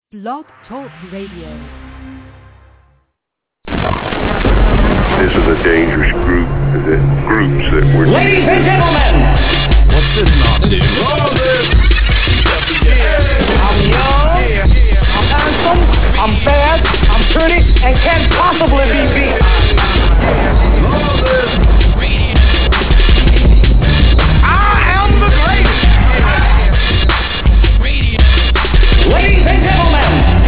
Blog Talk Radio. This is a dangerous groups that we're... Ladies and gentlemen! What's this nonsense? I'm young, I'm handsome, I'm fast, I'm pretty, and can't possibly be beat. I am the greatest! Ladies and gentlemen!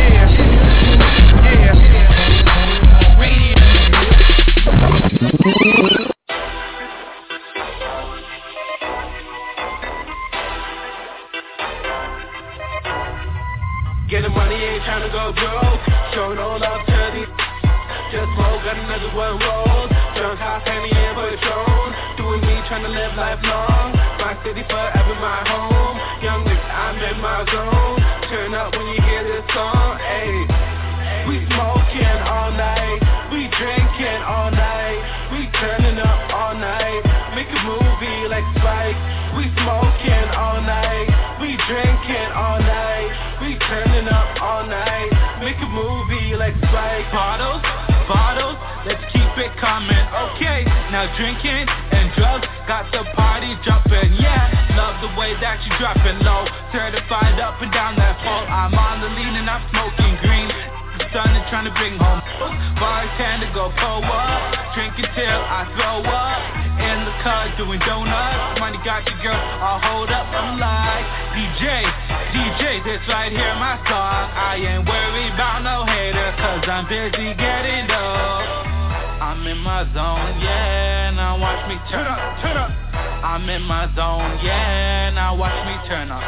Getting money, ain't tryna go broke. Showing all love to these. Just smoke, got another one roll. Drunk, hot, penny, and Patron. Doing me, tryna live life long. My city forever, my home. Young nigga, I'm in my zone. Turn up when you hear this song, ayy. We smoking all night. We drinking all night. We turning up all night. Make a movie like Spike. We smoking all night. We drinking all night. We turning up all night. Make a movie like Spike. Bottles, let's keep it coming. Okay, now drinking and drugs got the party jumping. Yeah, love the way that you dropping low. Certified up and down that pole. I'm on the lean and I'm smoking green. Stunning, trying to bring home bartender, go pull up. Drink until I throw up. In the car doing donuts. Money got your girl all hold up. I'm like DJ, this right here my song. I ain't worried about no hater, cause I'm busy getting dope. I'm in my zone, yeah, now watch me turn up. I'm in my zone, yeah, now watch me turn up.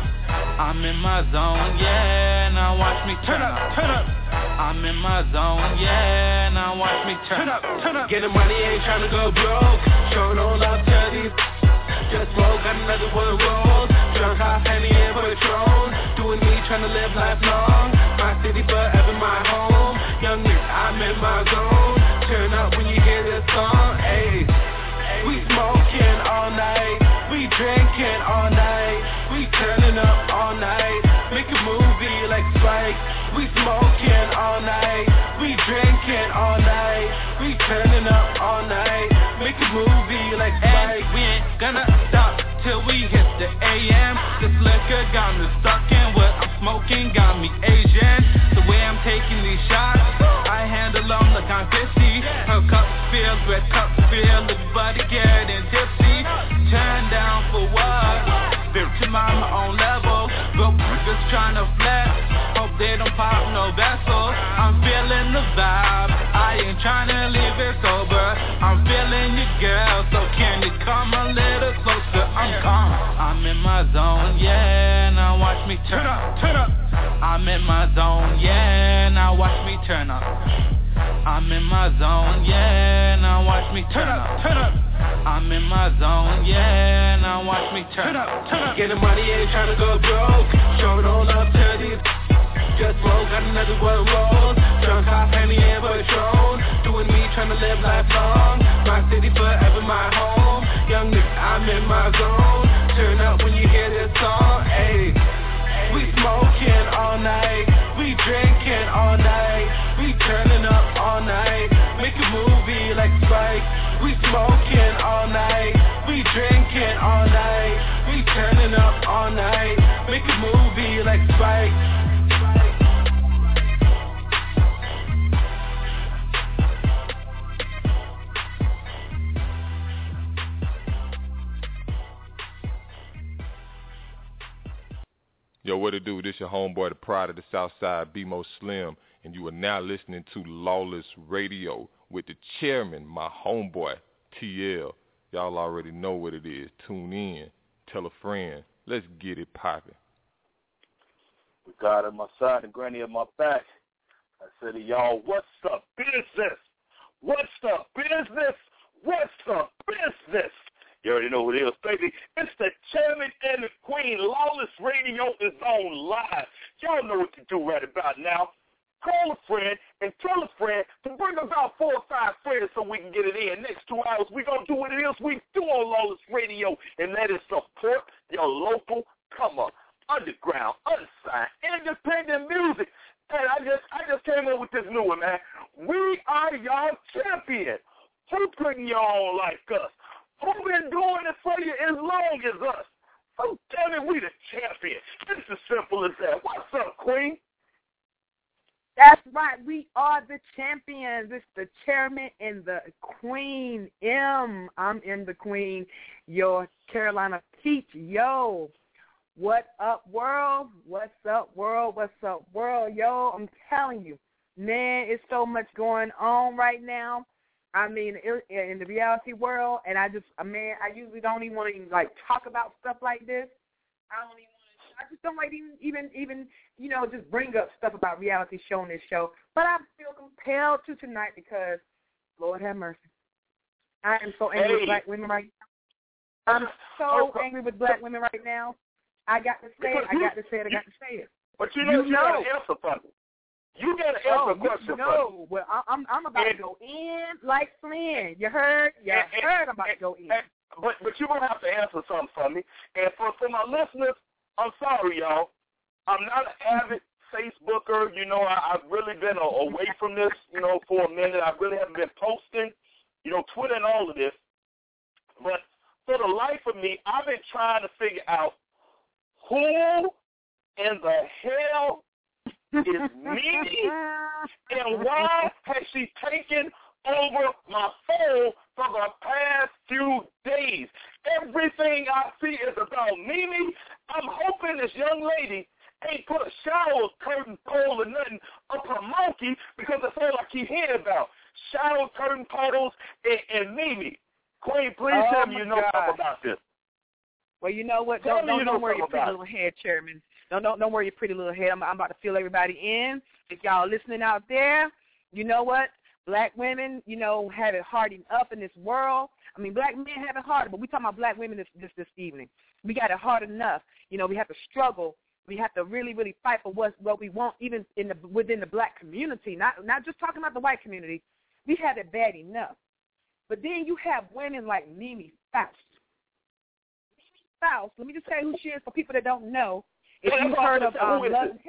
I'm in my zone, yeah, now watch me turn up. I'm in my zone, yeah, now watch me turn up. Getting money, ain't tryna go broke. Showing all love to these. Just smoke, got another one roll. Drunk, hot, penny, and Patron. Doing me, tryna live life long. My city forever, my home. Young nigga, I'm in my zone. Turn up when you hear this song, ayy. We smoking all night. We drinking all night. We turning up all night. Make a movie like Spike. We smoking all night. We drinking all night. We turning up all night. Make a movie like Spike. And we ain't gonna stop till we hit the AM. This liquor got me stuck in what I'm smoking, got me Asian. The way I'm taking these shots, I handle them like I'm 50. Her cup filled, red cup filled, everybody getting tipsy. Turn down for what? Spirit to my own level. Broke niggas trying to flex. Hope they don't pop no vessel. I'm feeling the vibe. I ain't trying to leave it sober. I'm feeling you, girl. So can you come a little closer? I'm calm. I'm in my zone, yeah. Now watch me turn up. I'm in my zone, yeah. Now watch me turn up. I'm in my zone, yeah. Now watch me turn up. I'm in my zone, yeah. Now watch me turn up. Getting money, ain't tryna go broke. Showing all love to these. Just smoke, got another one roll. Drunk, hot, penny, and Patron. Doing me, tryna live life long. My city forever, my home. Young nigga, I'm in my zone. Turn up when you hear this song, ayy. We smoking all night. We drinking all night. We turning up all night. Make a movie like Spike. We smoking all night. We drinking all night. We turning up all night. Make a movie like Spike. Yo, what it do? This your homeboy, the pride of the South Side, B-Mo Slim, and you are now listening to Lawless Radio with the chairman, my homeboy, TL. Y'all already know what it is. Tune in. Tell a friend. Let's get it poppin'. With God on my side and Granny on my back, I said to y'all, what's the business? What's the business? What's the business? You already know what it is, baby. It's the chairman and the queen. Lawless Radio is on live. Y'all know what to do right about now. Call a friend and tell a friend to bring about 4 or 5 friends so we can get it in. Next 2 hours, we're going to do what it is we do on Lawless Radio, and that is support your local, underground, unsigned, independent music. doing, man? We are y'all champion. Who putting y'all on like us? Who been doing it for you as long as us? So tell me we the champion. It's as simple as that. What's up, Queen? That's right. We are the champions. It's the chairman and the Queen M. I'm in the Queen, your Carolina Peach. Yo, what up, world? What's up, world? What's up, world? Yo, I'm telling you, man, it's so much going on right now. I mean, in the reality world, and I usually don't even want to like talk about stuff like this. I just don't like even just bring up stuff about reality show on this show. But I feel compelled to tonight because, Lord have mercy, I am so angry with black women right now. I'm so angry with black women right now. I got to say it. I got to say it. But you got to answer for me. You got to answer a question. No, well, I'm about to go in like Flynn. You heard? I'm about to go in. But you're going to have to answer something for me. And for my listeners, I'm sorry, y'all. I'm not an avid Facebooker. I've really been away from this, for a minute. I really haven't been posting, Twitter and all of this. But for the life of me, I've been trying to figure out who in the hell is Mimi, and why has she taken over my phone for the past few days? Everything I see is about Mimi. I'm hoping this young lady ain't put a shower curtain pole or nothing up her monkey, because that's all I keep hearing about. Shower curtain puddles and Mimi. Queen, please tell me you know something about this. Well, you know what? Don't worry your pretty little head, Chairman. Don't worry your pretty little head. I'm about to fill everybody in. If y'all listening out there, you know what? Black women, have it hard enough in this world. I mean, black men have it hard, but we're talking about black women this evening. We got it hard enough. We have to struggle. We have to really, really fight for what we want, even within the black community. Not just talking about the white community. We have it bad enough. But then you have women like Mimi Faust. Mimi Faust, let me just tell you who she is for people that don't know. If you've heard of Love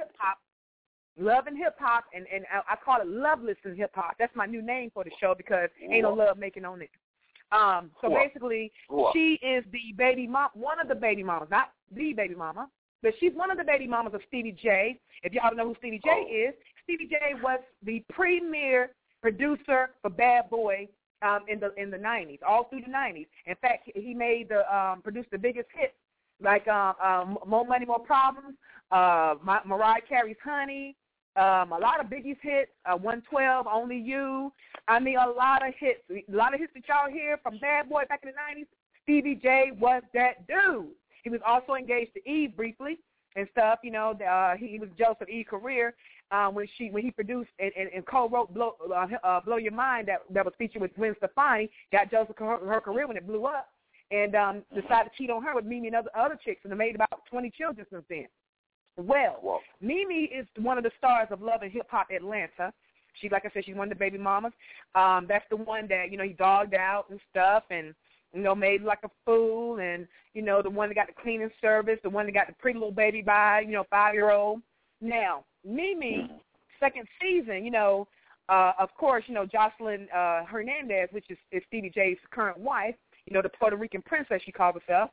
and Hip Hop, and I call it Loveless in Hip Hop. That's my new name for the show because ain't no love making on it. Basically, she is the baby mom, one of the baby mamas, not the baby mama, but she's one of the baby mamas of Stevie J. If y'all don't know who Stevie J is, Stevie J was the premier producer for Bad Boy in the 90s, all through the 90s. In fact, he produced the biggest hits like More Money, More Problems, Mariah Carey's Honey, a lot of Biggie's hits, 112, Only You. I mean, a lot of hits that y'all hear from Bad Boy back in the 90s. Stevie J was that dude. He was also engaged to Eve briefly and stuff. He was jealous of Eve's career when he produced and co-wrote Blow Your Mind that was featured with Gwen Stefani. Got jealous of her career when it blew up and decided to cheat on her with Mimi and other chicks, and they made about 20 children since then. Well, Mimi is one of the stars of Love and Hip Hop Atlanta. She, like I said, she's one of the baby mamas. That's the one that, he dogged out and stuff and, made like a fool, and, the one that got the cleaning service, the one that got the pretty little baby by, 5-year-old. Now, Mimi, second season, of course, Jocelyn Hernandez, which is Stevie J's current wife, the Puerto Rican princess she called herself.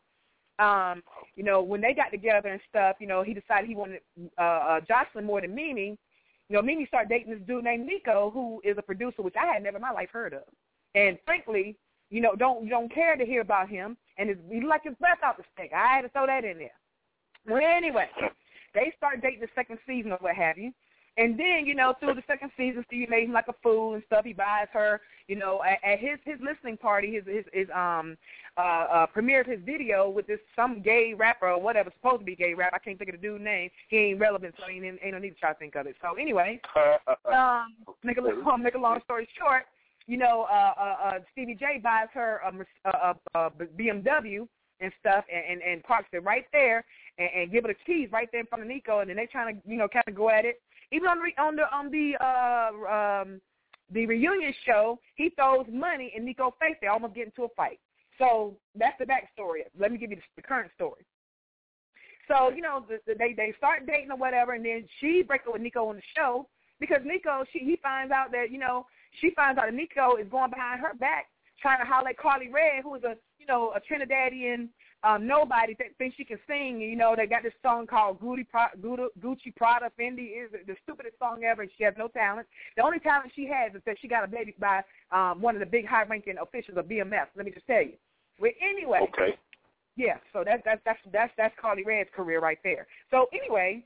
When they got together and stuff, he decided he wanted Jocelyn more than Mimi. Mimi started dating this dude named Nico, who is a producer, which I had never in my life heard of. And frankly, don't care to hear about him. And he like his breath out the stink. I had to throw that in there. Well, anyway, they started dating the second season or what have you. And then, through the second season, Stevie made him like a fool and stuff. He buys her, at his listening party, his premiere of his video with some gay rapper or whatever, supposed to be gay rap. I can't think of the dude's name. He ain't relevant, so ain't no need to try to think of it. So anyway, make a long story short, Stevie J buys her a BMW and stuff and parks it right there and give her the keys right there in front of Nico, and then they trying to, kind of go at it. Even on the reunion show, he throws money in Nico's face. They almost get into a fight. So that's the backstory. Let me give you the current story. So, they start dating or whatever, and then she breaks up with Nico on the show. because Nico, he finds out that, she finds out that Nico is going behind her back trying to holler at Carly Rae, who is a Trinidadian nobody that thinks she can sing. They got this song called Gucci Prada Fendi. Is the stupidest song ever, and she has no talent. The only talent she has is that she got a baby by one of the big high-ranking officials of BMF. Let me just tell you. Well, anyway. Okay. Yeah, so that's Carly Rae's career right there. So anyway,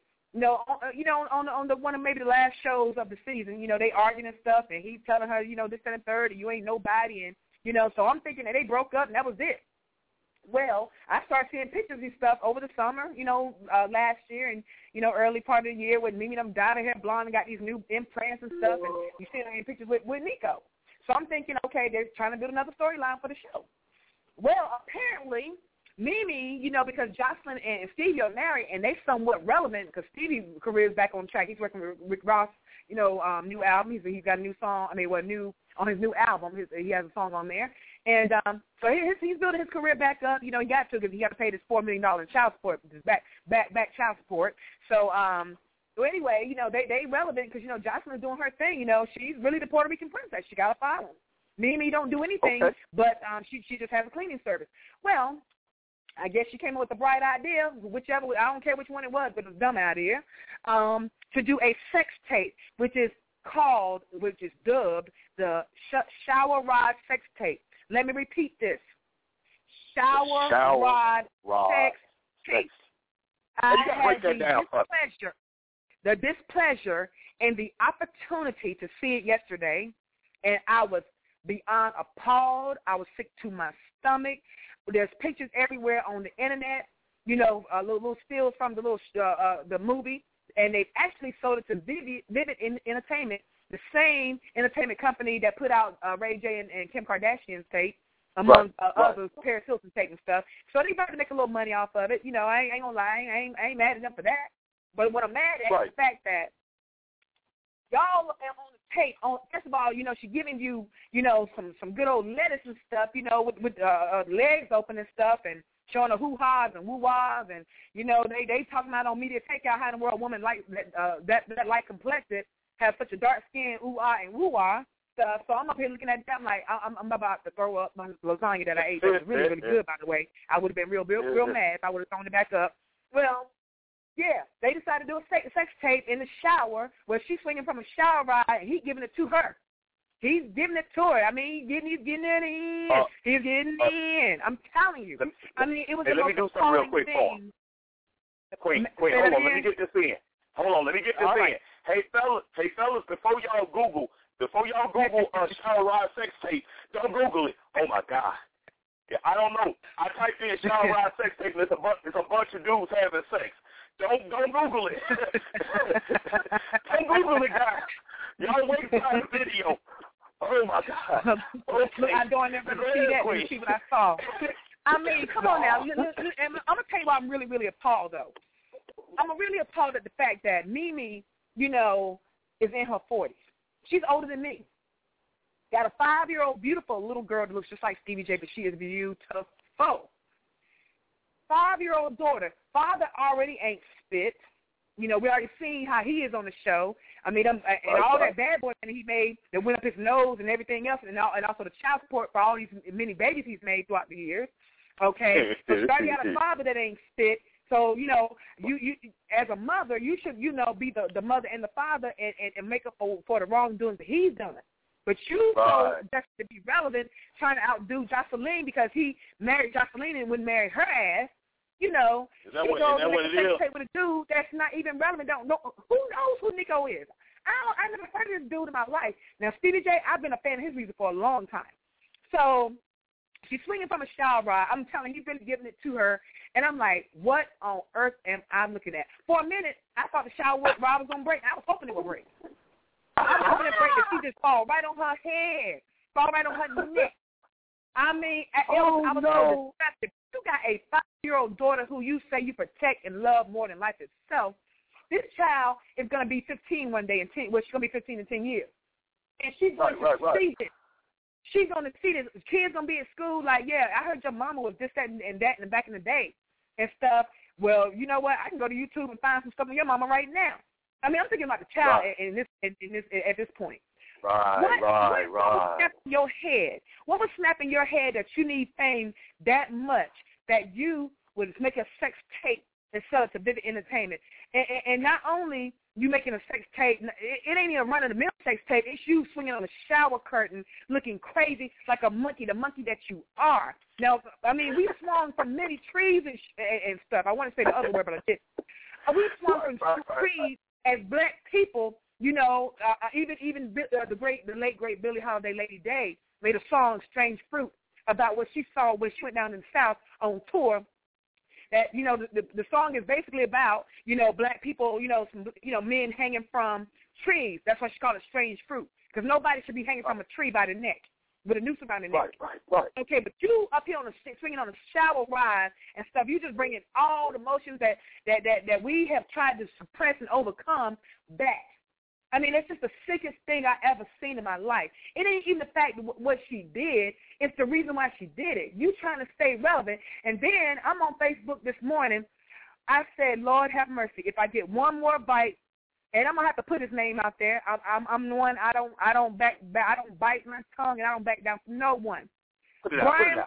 on the one of maybe the last shows of the season, they arguing and stuff, and he's telling her, this and the third, and you ain't nobody, and so I'm thinking that they broke up and that was it. Well, I started seeing pictures and stuff over the summer, last year and, early part of the year with Mimi, them dyed her hair blonde and got these new implants and stuff, and you see them in pictures with Nico. So I'm thinking, okay, they're trying to build another storyline for the show. Well, apparently, Mimi, because Jocelyn and Stevie are married, and they somewhat relevant because Stevie's career is back on track. He's working with Rick Ross, new album. He's got a new song. On his new album, he has a song on there. And so he's building his career back up. He got to because he got to pay this $4 million in child support, back child support. So anyway, they relevant because, Jocelyn is doing her thing. She's really the Puerto Rican princess. She got a following. Mimi don't do anything, but she just has a cleaning service. Well, I guess she came up with a bright idea, I don't care which one it was, but it was a dumb idea, to do a sex tape, which is dubbed the Shower Rod Sex Tape. Let me repeat this. Shower Rod Sex Tape. I had the displeasure and the opportunity to see it yesterday, and I was beyond appalled. I was sick to my stomach. There's pictures everywhere on the internet, little stills from the movie, and they've actually sold it to Vivid Entertainment, the same entertainment company that put out Ray J and Kim Kardashian's tape, among others, Paris Hilton tape and stuff. So they better make a little money off of it. I ain't gonna lie, I ain't mad at them for that. But what I'm mad at is the fact that y'all are on the tape. First of all, she's giving you, some good old lettuce and stuff, with legs open and stuff, and showing the hoo-ha's and woo-wahs, and, they talking about on Media Takeout how in the world a woman that light complected have such a dark skin, ooh-ah and woo-wah stuff. So I'm up here looking at that. I'm like, I'm about to throw up my lasagna that I ate. That was really, really good, by the way. I would have been real mad if I would have thrown it back up. Well, yeah, they decided to do a sex tape in the shower where she's swinging from a shower rod and he's giving it to her. He's giving it to her. He's getting it in. He's getting in. I'm telling you. It was the most appalling thing. Queen, hold on. Let me get this in. Right. Hey, fellas, before y'all Google shower rod sex tape, don't Google it. Oh, my God. Yeah, I don't know. I typed in shower rod sex tape, and it's a bunch of dudes having sex. Don't Google it. Don't Google it, guys. Y'all wait for the video. Oh, my God. Okay. I don't ever see that and see what I saw. Come on now. I'm going to tell you why I'm really, really appalled, though. I'm really appalled at the fact that Mimi, is in her 40s. She's older than me. Got a 5-year-old beautiful little girl that looks just like Stevie J, but she is beautiful. 5-year-old daughter. Father already ain't spit. We already seen how he is on the show. And all that bad boy that he made that went up his nose and everything else, and also the child support for all these many babies he's made throughout the years. Okay, so she already got a father that ain't spit. So you as a mother, you should be the mother and the father and make up for the wrongdoings that he's done. But you just to be relevant, trying to outdo Jocelyn because he married Jocelyn and wouldn't marry her ass. Is that what it is? With a dude that's not even relevant. Who knows who Nico is? I never heard of this dude in my life. Now, Stevie J, I've been a fan of his music for a long time. So she's swinging from a shower rod. I'm telling you, he's been giving it to her. And I'm like, what on earth am I looking at? For a minute, I thought the shower rod was going to break. I was hoping it would break. I was hoping it would break, but she just fall right on her head, fall right on her neck. I was so disgusted. You got a 5-year-old daughter who you say you protect and love more than life itself. This child is going to be 15 one day, she's going to be 15 in 10 years. And she's going to see this. She's going to see this. Kids going to be at school like, yeah, I heard your mama was this, that, and that and back in the day and stuff. Well, you know what? I can go to YouTube and find some stuff on your mama right now. I mean, I'm thinking about the child in this at this point. Right. What was snapping your head? What was snapping your head that you need fame that much that you would make a sex tape and sell it to Vivid Entertainment? And not only you making a sex tape, it ain't even run-of-the-mill sex tape. It's you swinging on a shower curtain looking crazy like a monkey, the monkey that you are. Now, I mean, we swung from many trees and stuff. I want to say the other word, but I didn't. We swung from trees as black people. You know, even the late great Billie Holiday, Lady Day, made a song, "Strange Fruit," about what she saw when she went down in the South on tour. That, you know, the song is basically about, you know, black people, men hanging from trees. That's why she called it "Strange Fruit," because nobody should be hanging from a tree by the neck with a noose around the neck. Right. Okay, but you up here swinging on a shower ride and stuff, you just bringing all the emotions that we have tried to suppress and overcome back. I mean, it's just the sickest thing I ever seen in my life. It ain't even the fact of what she did. It's the reason why she did it. You trying to stay relevant. And then I'm on Facebook this morning. I said, Lord have mercy. If I get one more bite, and I'm gonna have to put his name out there. I'm the one. I don't bite my tongue, and I don't back down from no one. Brian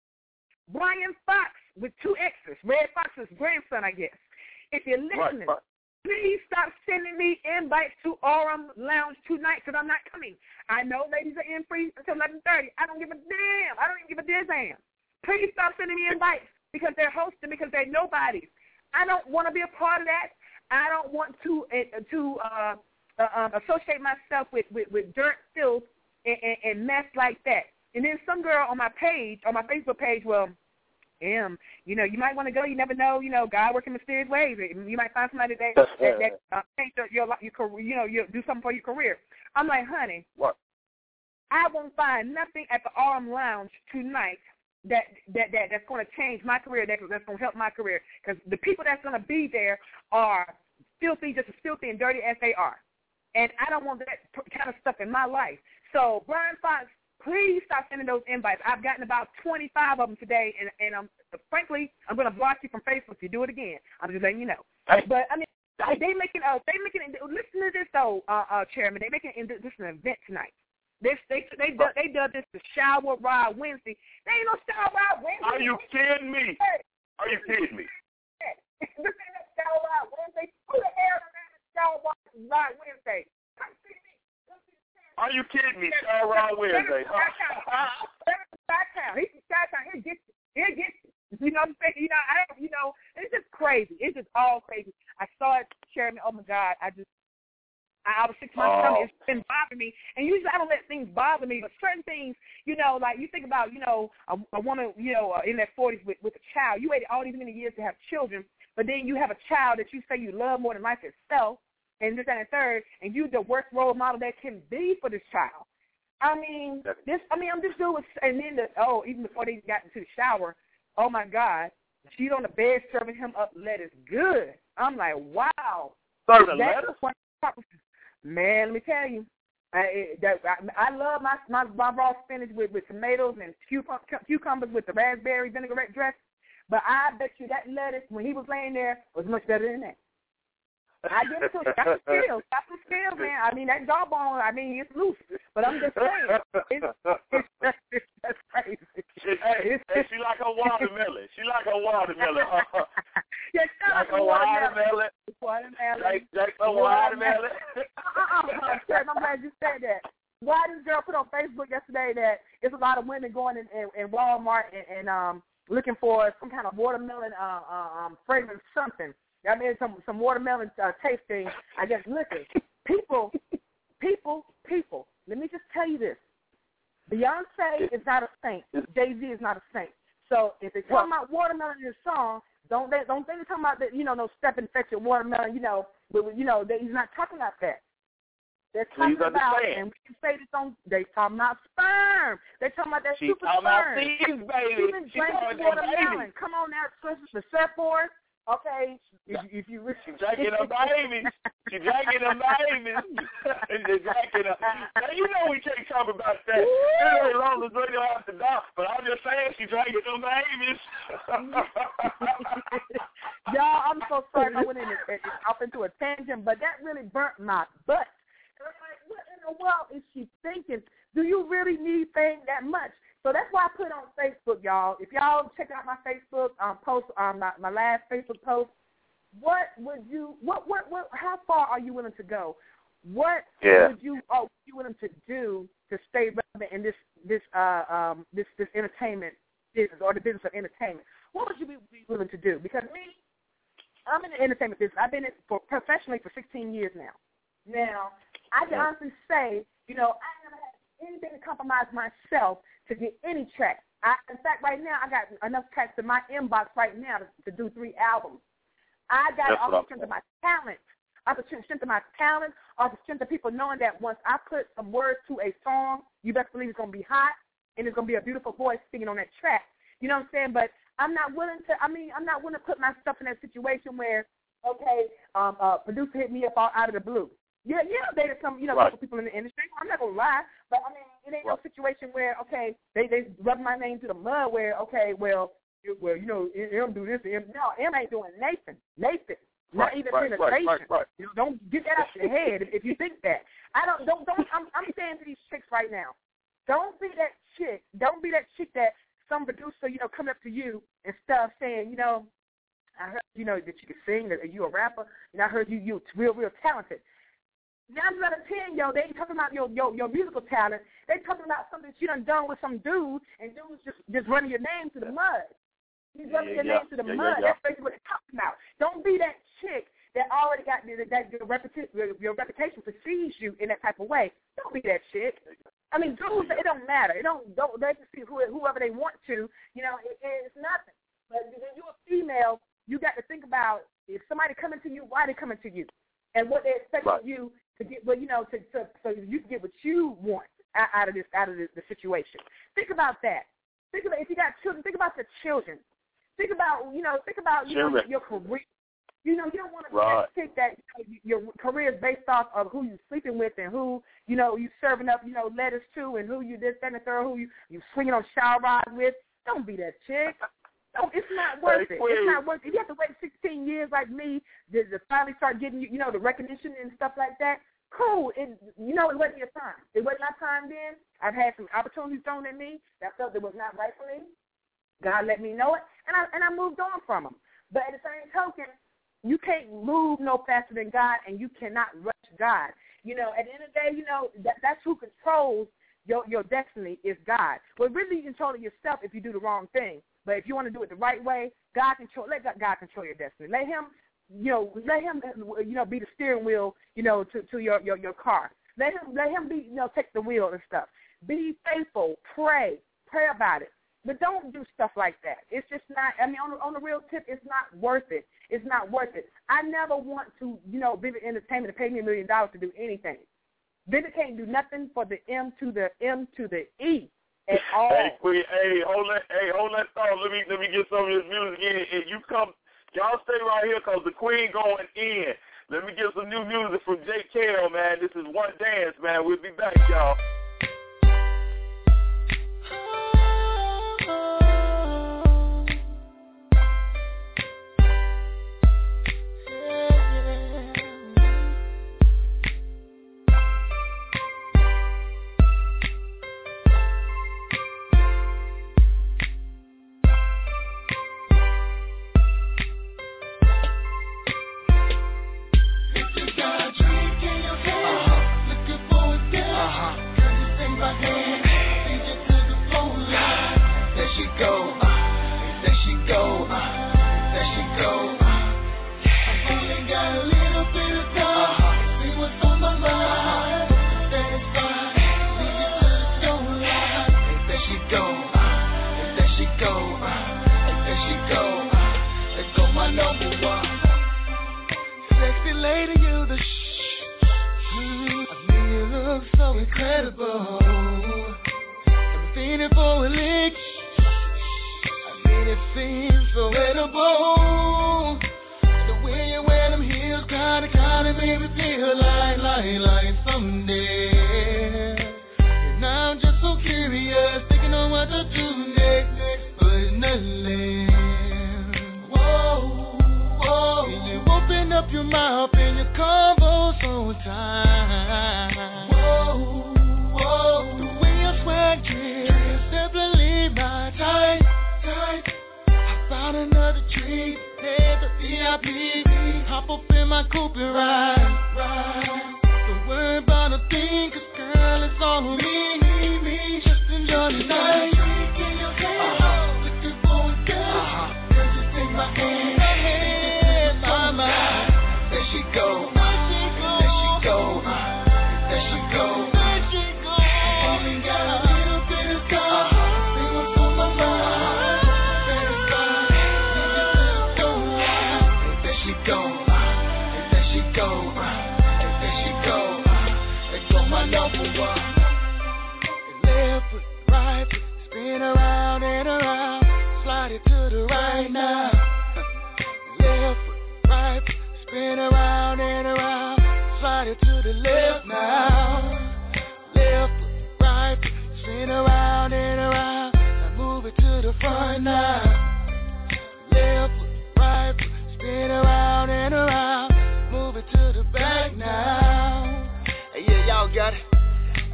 Fox with 2 X's. Red Fox's grandson, I guess. If you're listening. Right. Please stop sending me invites to Aurum Lounge tonight because I'm not coming. I know ladies are in free until 11:30. I don't give a damn. I don't even give a damn. Please stop sending me invites because they're hosting, because they're nobodies. I don't want to be a part of that. I don't want to associate myself with dirt, filth, and mess like that. And then some girl on my page, on my Facebook page, you know, you might want to go. You never know. You know, God working mysterious ways. You might find somebody that change your career. You know, you do something for your career. I'm like, honey, what? I won't find nothing at the Aurum Lounge tonight that's going to change my career. That's going to help my career, because the people that's going to be there are filthy, just as filthy and dirty as they are, and I don't want that kind of stuff in my life. So, Brian Fox, please stop sending those invites. I've gotten about 25 of them today, and frankly, I'm going to block you from Facebook if you do it again. I'm just letting you know. But, I mean, they making listen to this, though, Chairman. They making this an event tonight. They dubbed this the Shower Ride Wednesday. There ain't no Shower Ride Wednesday. Are you kidding me? Are you kidding me? This ain't no Shower Ride Wednesday. Who the hell is Shower Ride Wednesday? Come see me. Are you kidding me? Shower Ride Wednesday, huh? He's from Chi-Town. He'll get you. You know what I'm saying? You know, it's just crazy. It's just all crazy. I saw it, Chairman. Oh my God, I was 6 months coming. It's been bothering me, and usually I don't let things bother me, but certain things, you know, like you think about, you know, a woman, you know, in their 40s with a child. You waited all these many years to have children, but then you have a child that you say you love more than life itself, and this, that, and third, and you the worst role model that can be for this child. I'm just doing, and then even before they got into the shower, oh my God, she's on the bed serving him up lettuce. Good. I'm like, wow. Serving lettuce? Man, let me tell you, I love my raw spinach with tomatoes and cucumbers with the raspberry vinaigrette dressing, but I bet you that lettuce, when he was laying there, was much better than that. I give it to him. Got some skills, man. I mean, that jawbone, it's loose. But I'm just saying, that's crazy. She like a watermelon. She like a watermelon. Yeah, like a watermelon. Like a watermelon. I'm glad you said that. Why this girl put on Facebook yesterday that it's a lot of women going in Walmart and looking for some kind of watermelon fragrance something. I mean, some watermelon tasting, I guess, liquor. People. Let me just tell you this. Beyonce is not a saint. Jay-Z is not a saint. So if they're talking about watermelon in your song, don't think they're talking about that, no step infected watermelon, he's not talking about that. They're talking about, and we can say this they talking about sperm. They're talking about that super sperm. She's talking about seeds, baby. She's been drinking watermelon. Come on now, the surfboard. Okay, if you She drinking her babies. She drinking her babies. She drinking her. Now, you know we can't talk about that. It ain't long as radio after dark, but I'm just saying she drinking her babies. Y'all, I'm so sorry I went off into a tangent, but that really burnt my butt. And I'm like, what in the world is she thinking? Do you really need things that much? So that's why I put on Facebook, y'all. If y'all check out my Facebook post, my last Facebook post, how far are you willing to go? What would you willing to do to stay relevant in this entertainment business or the business of entertainment? What would you be willing to do? Because me, I'm in the entertainment business. I've been in it professionally for 16 years now. Now, I can honestly say, I never had anything to compromise myself to get any tracks. In fact, right now, I got enough tracks in my inbox right now to do 3 albums. I got it off the strength of my talent. Off the strength of my talent, off the strength of people knowing that once I put some words to a song, you best believe it's going to be hot, and it's going to be a beautiful voice singing on that track. You know what I'm saying? But I'm not willing to put myself in that situation where, producer hit me up out of the blue. Yeah, dated some, couple people in the industry. I'm not gonna lie, but it ain't no situation where, they rub my name to the mud. Where, M do this. No, M ain't doing Nathan. Not even penetration. Right. Don't get that out your head if you think that. I'm saying to these chicks right now, don't be that chick. Don't be that chick that some producer, come up to you and stuff saying, I heard, that you can sing, that you a rapper, and I heard you real talented. 9 out of 10, they ain't talking about your musical talent. They talking about something that you done with some dude, and dude's just running your name to the mud. He's running your name to the mud. That's basically what they're talking about. Don't be that chick that already got your reputation precedes you in that type of way. Don't be that chick. I mean, dudes, it don't matter. They can see whoever they want to. It's nothing. But when you're a female, you got to think about if somebody coming to you, why they coming to you, and what they expect you to get. Well, so you can get what you want out of the situation. Think about that. Think about if you got children. Think about the children. Think about your career. You don't want to think that your career is based off of who you're sleeping with and who you serving up letters to and who you this, that, and the third, who you swinging on shower rods with. Don't be that chick. It's not worth it. It's not worth it. If you have to wait 16 years like me to finally start getting the recognition and stuff like that, cool. It wasn't your time. It wasn't my time then. I've had some opportunities thrown at me that I felt it was not right for me. God let me know it, and I moved on from them. But at the same token, you can't move no faster than God, and you cannot rush God. At the end of the day, that's who controls your destiny is God. Well, really, you control it yourself if you do the wrong thing. But if you want to do it the right way, let God control your destiny. Let Him, be the steering wheel, to your car. Let Him be, take the wheel and stuff. Be faithful. Pray about it. But don't do stuff like that. It's just not, on the real tip, it's not worth it. It's not worth it. I never want to, Vivid Entertainment to pay me $1 million to do anything. Vivid can't do nothing for the M to the E at all. Hey, Queen, hold that thought. Let me get some of this music in. And y'all stay right here because the Queen going in. Let me get some new music from J. Carroll, man. This is One Dance, man. We'll be back, y'all.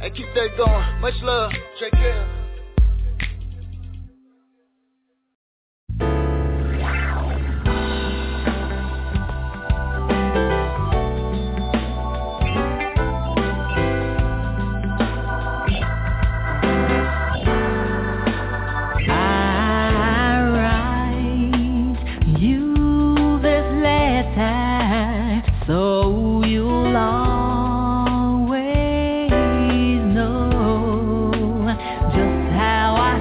Hey, keep that going. Much love. Take care. So you'll always know just how I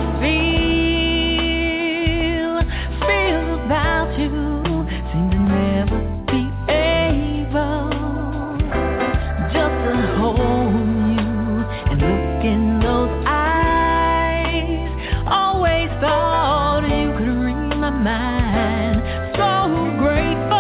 feel about you. Seem to never be able just to hold you and look in those eyes. Always thought you could read my mind. So grateful.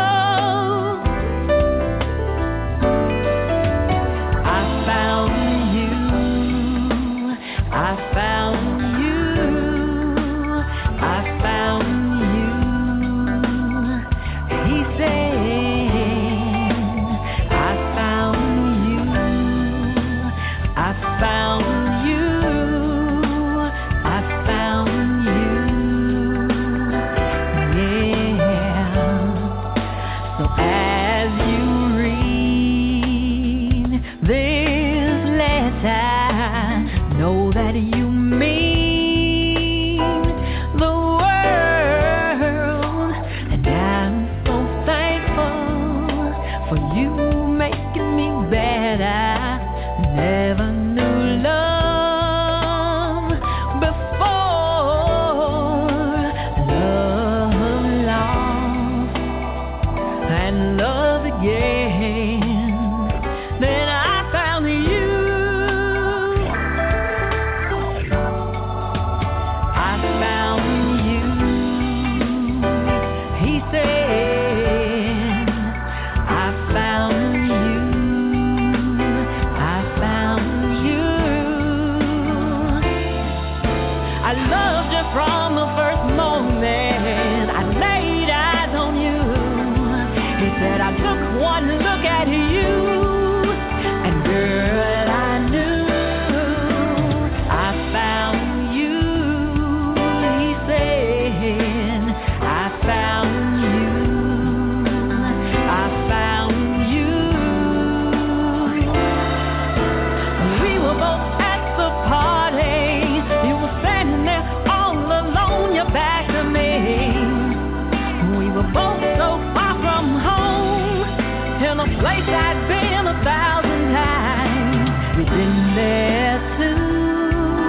Place I'd been 1,000 times. We've been there too,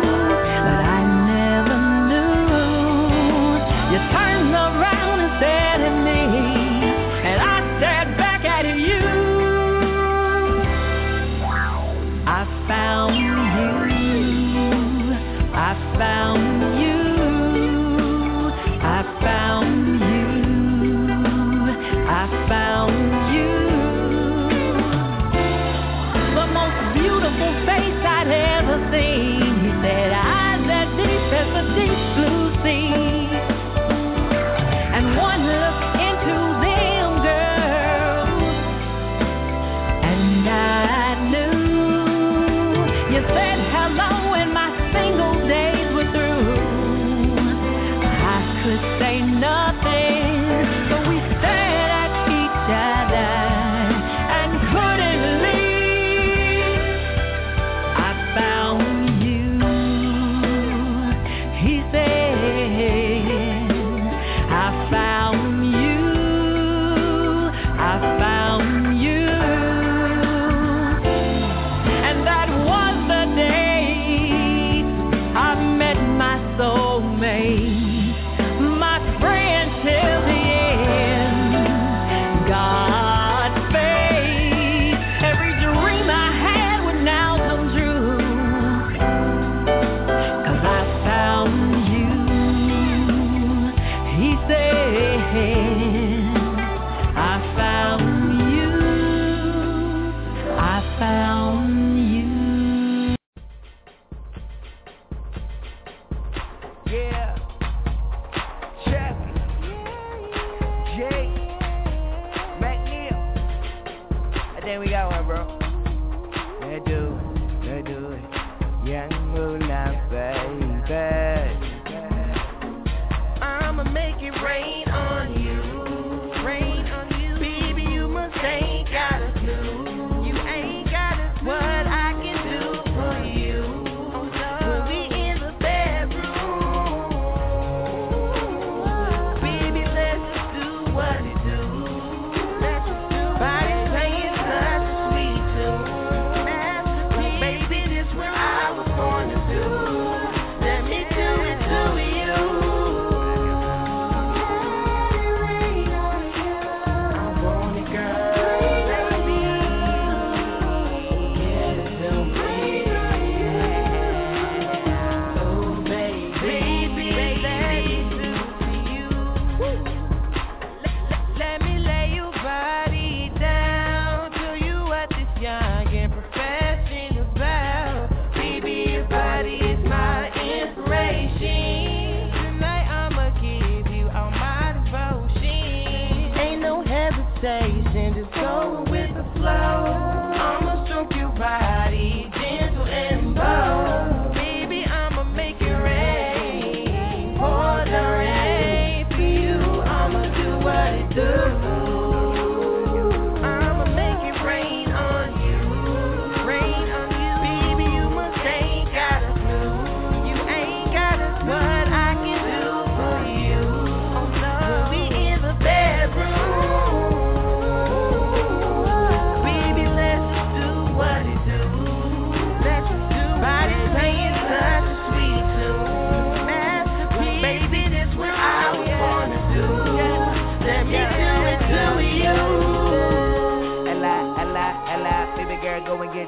but I never knew. You turned around and stared at me, and I stared back at you. I found you. I found you. I found you. I found you. Face I'd ever seen. He said, eyes that deep as the deep blue sea. And one look into them, girl, and I knew. You said hello and my single days were through. I could say nothing, but we stared at each other and couldn't leave.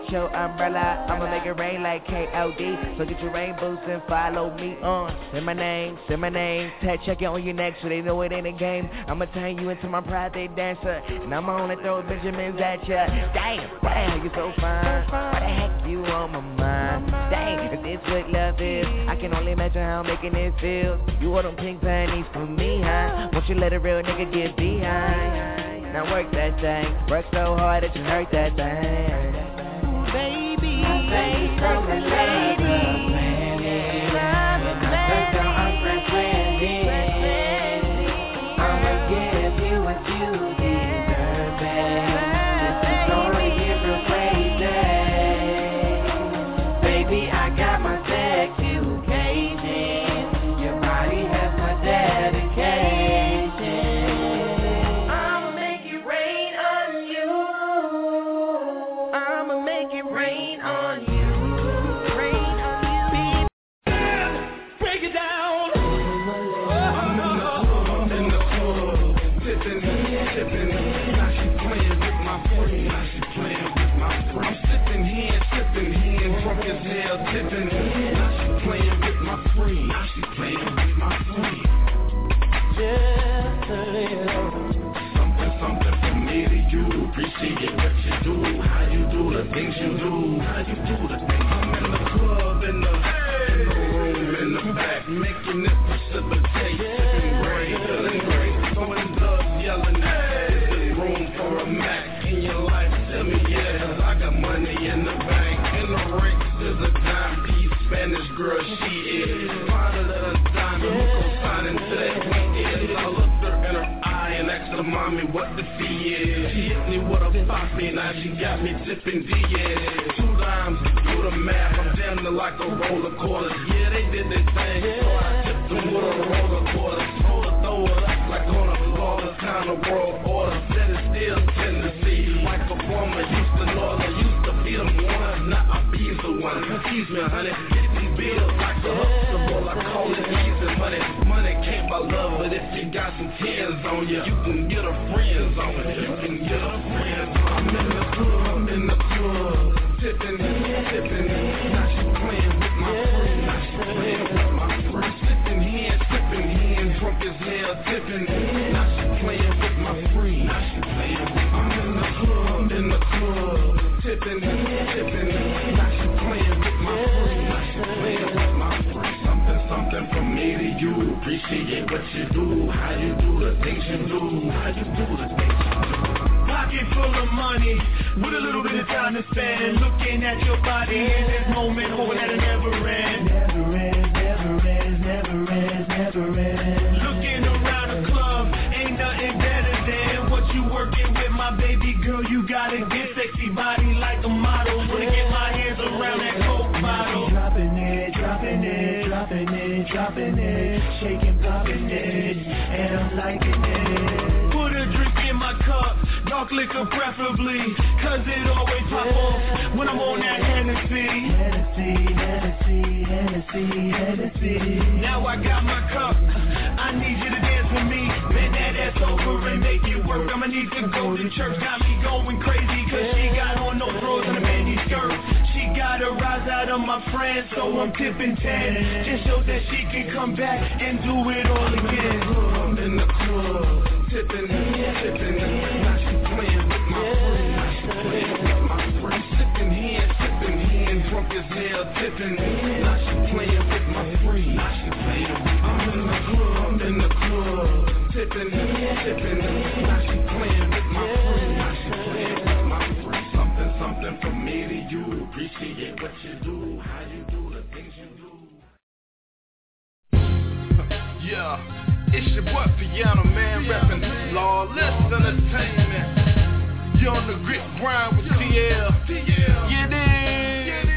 your umbrella, I'ma make it rain like K.O.D. So get your rain boots and follow me on. Say my name, check it on your neck so they know it ain't a game. I'ma turn you into my private dancer, and I'ma only throw Benjamins at ya. Damn, wow, you so fine. Why the heck you on my mind? Dang, if this what love is, I can only imagine how I'm making it feel. You wore them pink panties for me, huh? Won't you let a real nigga get behind? Now work that thing, work so hard that you hurt that thing. Baby, say something, lady. I'ma give you what you deserve, this is gonna get real crazy. Baby, I got my sex education. Your body has my dedication. I'ma make it rain on you. I'ma make it rain on you. Rain on you. Break it down. Tipping, now she playing with my friend. Now she playing with my friend. Just a little something from me to you. Appreciate what you do, how you do the things you do, how you do the things. I'm in the club, in the room, in the back, making it precipitate, sipping great, feeling great, throwing love, yelling at. Is there room for a Mac in your life? Tell me yes, I got money in the bank, in the ring. Is a dime piece Spanish girl, she is part of the diamond who co-signed into that weekend. I looked her in her eye and asked her mommy what the fee is. She hit me with a poppy, now she got me tipping Diaz. 2 dimes, do the math, I'm damn near like a roller quarter. Yeah, they did their thing, so I tipped them with a roller quarter. Told her throw it up like on a flawless kind of world order. Said it's still Tennessee, like a former Houston order. Used to be them one, now I be the one. Excuse me, honey, get these bills like a hustle, I call it easy money. Money can't buy love, but if you got some tens on you, you can get a friends on it. You can get a friends on it. I'm in the club, tipping, now she playing with my friend. Now she playing with my friend. Sipping hand, drunk as hell, tipping. Now she playing with my friend. Now she playing with my friend. I'm in the club, tipping, now she playing with my friend. Now she playing with my friend. Something from me to you. Appreciate what you do, how you do the things you do, how you do the things you do. Pocket full of money, with a little bit of time to spend. Looking at your body in this moment, hoping that it never ends. Never ends. Looking around the club, ain't nothing better than what you working with, my baby girl. You got a good sexy body like a model. Wanna get my hands around that Coke bottle. Dropping it, shaking, popping it, and I'm liking it. Put a drink in my cup, dark liquor preferably, cause it always pop off when I'm on that Hennessy. Now I got my cup, I need you to dance with me. Bend that ass over and make it work. I'ma need to go to church, got me going crazy, cause she got on no drawers and a mini skirt. She got a rise out of my friends, so I'm tipping 10. Just so that she can come back and do it all again. I'm in the club, tipping, now she playing with my friend. Now she playing with my friend. Sipping hand, drunk as hell, tipping. Now she playing with my friend. Now she playing with my friend. I'm in the club, tipping, now she playing with my friend. Now she playing with my friend. Something from me to you. Appreciate what you do, how you do the things you do. Yeah, it's your boy Piano Man, rapping Lawless Entertainment. You on the grit grind with TL. You dig?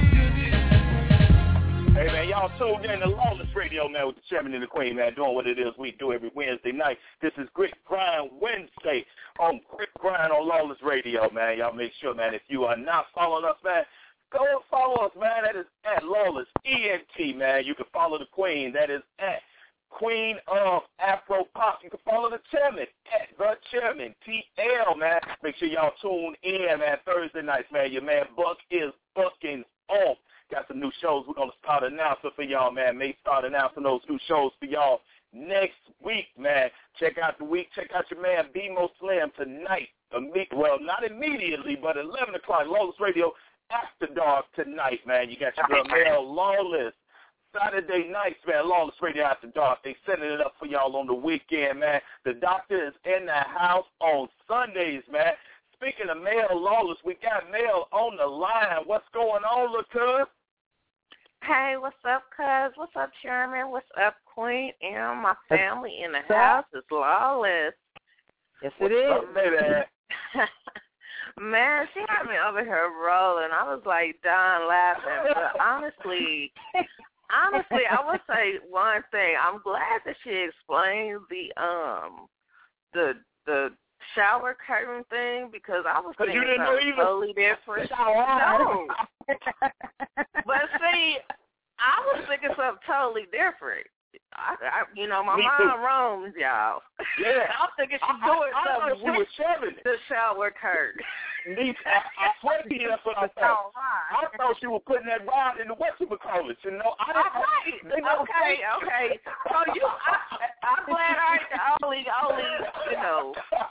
Hey man, y'all tuned in to Lawless Radio, man, with the chairman and the queen, man, doing what it is we do every Wednesday night. This is Grit Grind Wednesday on Grit Grind on Lawless Radio, man. Y'all make sure, man, if you are not following us, man, go and follow us, man. That is at Lawless ENT, man. You can follow the queen. That is at queen of Afro Pop. You can follow the chairman at The Chairman, TL, man. Make sure y'all tune in, man. Thursday nights, man. Your man Buck is bucking off. Got some new shows we're going to start announcing for y'all, man. May start announcing those new shows for y'all next week, man. Check out the week. Check out your man BMO Slim tonight. Well, not immediately, but 11 o'clock, Lawless Radio After Dark tonight, man. You got your girl Mel Lawless. Saturday nights, man, Lawless Radio After Dark. They setting it up for y'all on the weekend, man. The doctor is in the house on Sundays, man. Speaking of Mel Lawless, we got Mel on the line. What's going on, look, cuz? Hey, what's up, cuz? What's up, Chairman? What's up, Queen? And my family in the house is Lawless. Yes, it is. What's up, baby? Man, she had me over here rolling. I was like dying laughing. But honestly, I would say one thing. I'm glad that she explained the shower curtain thing because I was thinking something totally different. No. But see, I was thinking something totally different. My mind roams, y'all. Yeah. I'm thinking she's doing something with the shower curtain. I swear to you, that's what I thought. I thought she was putting that rod in the whatchamacallit. You know, Okay. So I'm glad I ain't the only, you know.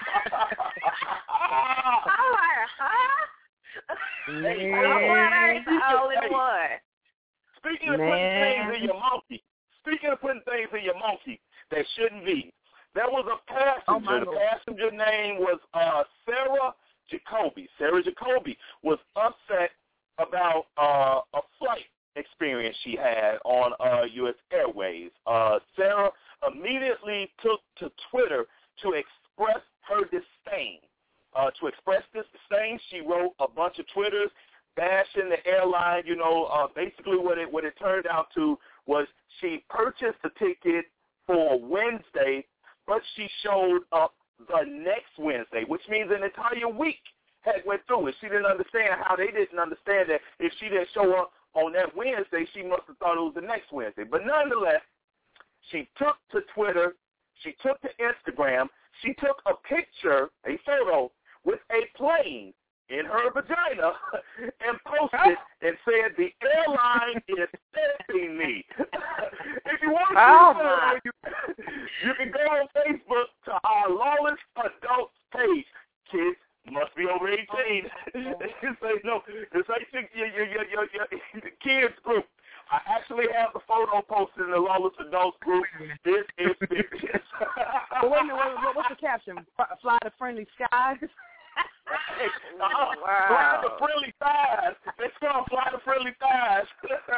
I'm like, huh? I'm glad I ain't the only one. Speaking of putting things in your monkey. Speaking of putting things in your monkey that shouldn't be, there was a passenger. The passenger name was Sarah Jacoby. Sarah Jacoby was upset about a flight experience she had on U.S. Airways. Sarah immediately took to Twitter to express her disdain. To express this disdain, she wrote a bunch of Twitters bashing the airline. Basically what it turned out to was she purchased a ticket for Wednesday, but she showed up the next Wednesday, which means an entire week had went through it. She didn't understand how they didn't understand that if she didn't show up on that Wednesday, she must have thought it was the next Wednesday. But nonetheless, she took to Twitter, she took to Instagram, she took a picture, a photo, with a plane in her vagina and posted and said, the airline is testing me. If you want to you can go on Facebook to our Lawless Adults page. Kids must be over 18. Say no, it's like your kids group. I actually have the photo posted in the Lawless Adults group. This is serious. Well, wait a minute, what's the caption? Fly to friendly skies? Wow. Fly to friendly thighs. It's called Fly to friendly thighs.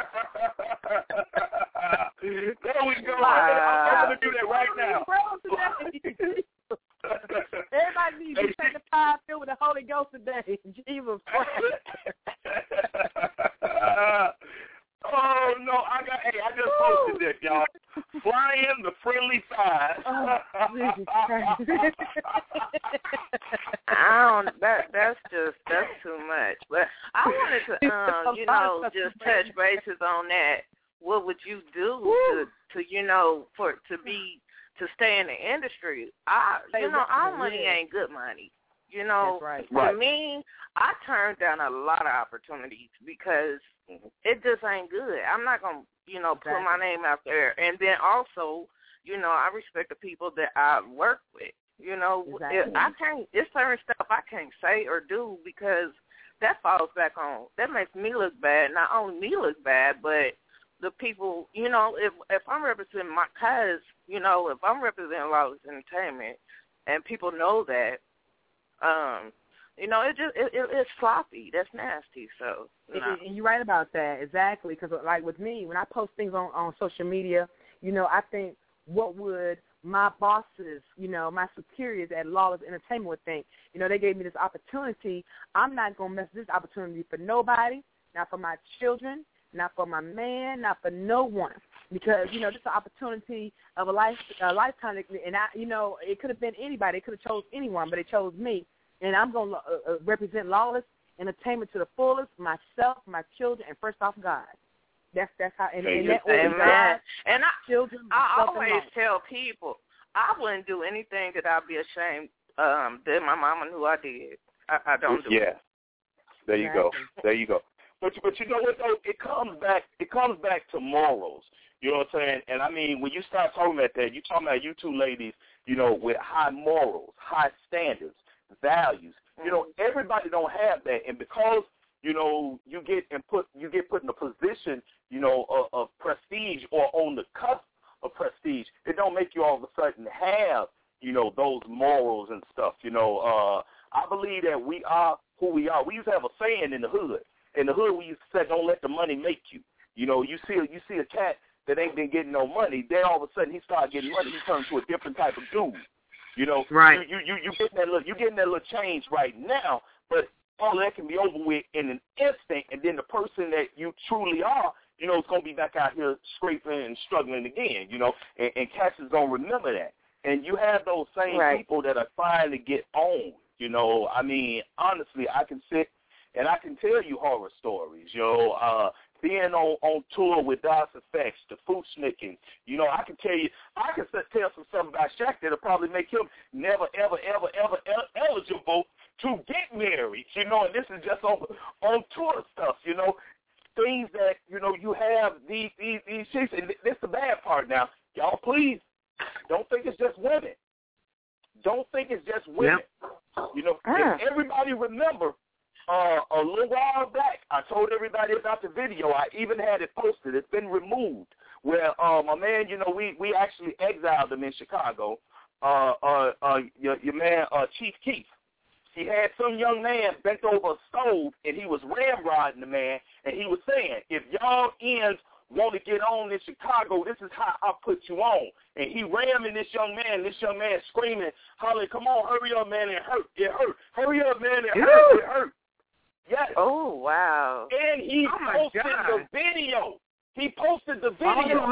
There we go. I'm going to do that right now. Everybody needs to take a pie filled with the Holy Ghost today. Jesus Christ. Oh, no, I just posted this, y'all. Flying the friendly thighs. That's too much. But I wanted to, just touch bases on that. What would you do to stay in the industry? Our money ain't good money. That's right. For me, I turned down a lot of opportunities because it just ain't good. I'm not going to, put my name out there. And then also, I respect the people that I work with. Exactly. It's certain stuff I can't say or do because that falls back on, that makes me look bad. Not only me look bad, but the people, if I'm representing my cause, if I'm representing Lawless Entertainment and people know that, it's sloppy. That's nasty. So, and you're right about that, exactly. Because, like with me, when I post things on social media, I think, what would my bosses, my superiors at Lawless Entertainment would think? They gave me this opportunity. I'm not going to mess this opportunity for nobody, not for my children, not for my man, not for no one. Because, this is an opportunity of a lifetime. And, it could have been anybody. It could have chose anyone, but it chose me. And I'm going to represent Lawless Entertainment to the fullest, myself, my children, and first off, God. That's how. And that Amen. And children. I always tell people I wouldn't do anything that I'd be ashamed that my mama knew I did. I don't do it. Yeah. There you go. There you go. But you know what though? It comes back to morals. You know what I'm saying? And I mean, when you start talking about that, you're talking about you two ladies, you know, with high morals, high standards, values. You know, everybody don't have that, and because you know you get put in a position, you know, of prestige or on the cusp of prestige, it don't make you all of a sudden have, you know, those morals and stuff. You know, I believe that we are who we are. We used to have a saying in the hood. In the hood, we used to say, "Don't let the money make you." You know, you see a cat that ain't been getting no money, then all of a sudden he started getting money. He turns to a different type of dude. You know, right? You getting that little change right now, but all that can be over with in an instant, and then the person that you truly are, you know, is gonna be back out here scraping and struggling again. You know, and cats is gonna remember that. And you have those same people that are trying to get on. You know, I mean, honestly, I can sit and I can tell you horror stories. You know, being on tour with Das EFX, the Footsnickings, you know, I can tell some stuff about Shaq that'll probably make him never, ever, ever, ever eligible to get married, you know, and this is just on tour stuff, you know, things that, you know, you have these chicks, and this is the bad part now. Y'all, please, don't think it's just women. Don't think it's just women. Yep. You know, if everybody remember, a little while back, I told everybody about the video. I even had it posted. It's been removed. Where my man, you know, we actually exiled him in Chicago. Your man, Chief Keef. He had some young man bent over a stove, and he was ramrodding the man, and he was saying, "If y'all ends want to get on in Chicago, this is how I put you on." And he ramming this young man screaming, hollering, "Come on, hurry up, man, it hurt, it hurt. Hurry up, man, it hurt, it hurt." Yes. Oh, wow. And he posted the video. He posted the video.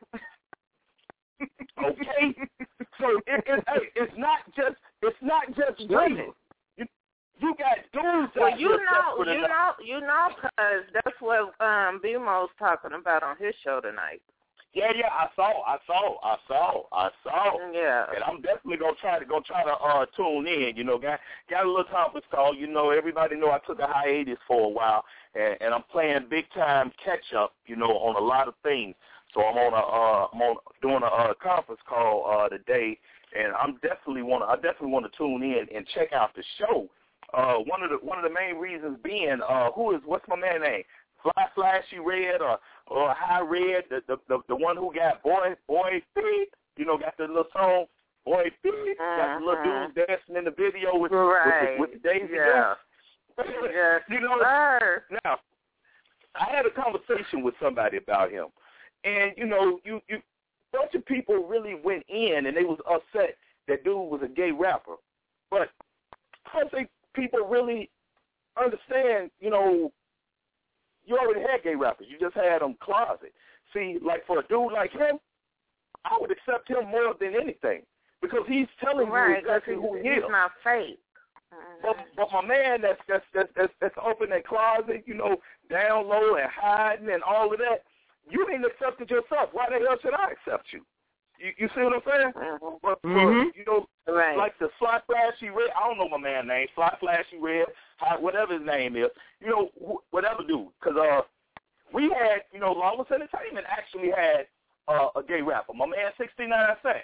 Okay? So it's not just women. You got dudes out there. You know, because that's what BMO's talking about on his show tonight. Yeah, I saw. Yeah. And I'm definitely gonna try to tune in. You know, got a little conference call. You know, everybody know I took a hiatus for a while, and I'm playing big time catch up. You know, on a lot of things. So I'm doing a conference call today, and I definitely want to tune in and check out the show. One of the main reasons being what's my man's name? Flashy Red or High Red, the one who got Boy P, you know, got the little song Boy P, got the little dudes dancing in the video with the Daisy Yes, you know, now I had a conversation with somebody about him, and you know, you bunch of people really went in and they was upset that dude was a gay rapper, but I don't think people really understand, you know. You already had gay rappers. You just had them closet. See, like for a dude like him, I would accept him more than anything because he's telling you exactly who he is. He's not fake. But my man that's open that closet, you know, down low and hiding and all of that, you ain't accepted yourself. Why the hell should I accept you? You see what I'm saying? But you know, like the Fly Flashy Red, I don't know my man's name, Fly Flashy Red, whatever his name is, you know, whatever dude. Because we had, you know, Lawless Entertainment actually had a gay rapper, my man 69 Cent.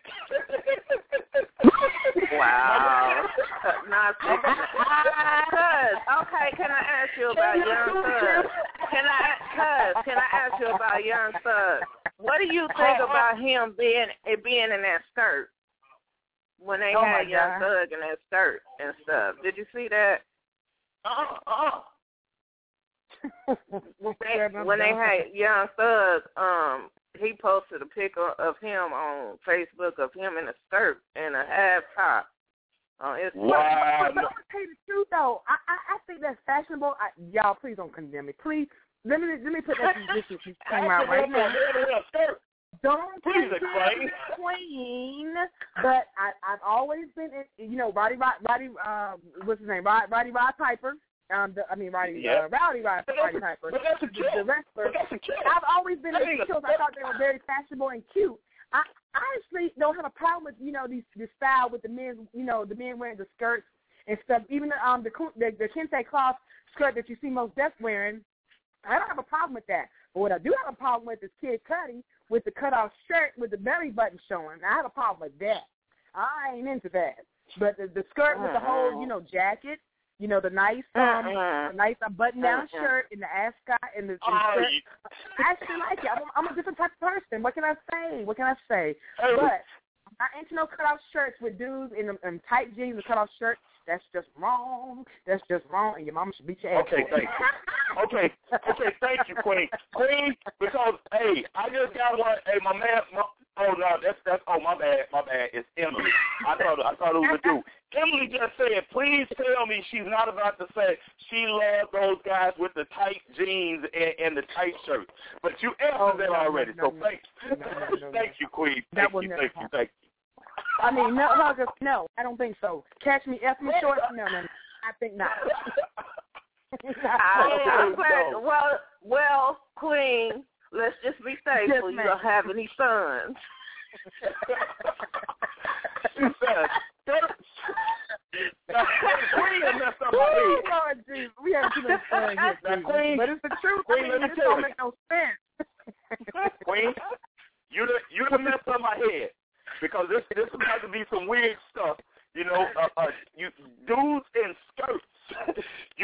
Wow. Okay, can I ask you about Young Thug? Can I ask you about Young Thug? What do you think about him being in that skirt when they had Young Thug in that skirt and stuff? Did you see that? When they had Young Thug, he posted a picture of him on Facebook of him in a skirt and a half top. Wow. But to tell you the truth, though, I think that's fashionable. Y'all, please don't condemn me. Please, let me put that position came out right now. Don't condemn Queen, but I've always been, you know, Roddy, what's his name? Roddy Rod Piper. Rowdy Roddy Piper. But that's a kid. The wrestler. But that's a kid. I've always been into kilts. I thought they were very fashionable and cute. I honestly don't have a problem with this style with the men. The men wearing the skirts and stuff. Even the kente cloth skirt that you see most Def wearing. I don't have a problem with that. But what I do have a problem with is Kid Cudi with the cutoff shirt with the belly button showing. I have a problem with that. I ain't into that. But the skirt with the whole, jacket, the nice button-down shirt and the ascot and the skirt. I actually like it. I'm a different type of person. What can I say? But I ain't no cutoff shirts with dudes in tight jeans and cutoff shirts. That's just wrong. And your mama should beat your ass. Okay, thank you. Okay, thank you, Queen. Queen, because, hey, I just got one. Hey, my man, my bad. It's Emily. I thought it was a dude. Emily just said, please tell me she's not about to say she loves those guys with the tight jeans and the tight shirts. But you answered that already, so thank you. Thank you, Queen. Thank you. I mean, no, I don't think so. Catch me, F me short? No, I think not. I'm glad. Well, Queen, let's just be thankful you don't have any sons. She said, Queen has messed up my head. Lord Jesus, we have too much fun here, Queen. But it's the truth. Queen, let me it tell don't you. make no sense. Queen, you done messed up my head. Because this is about to be some weird stuff, you dudes in skirts.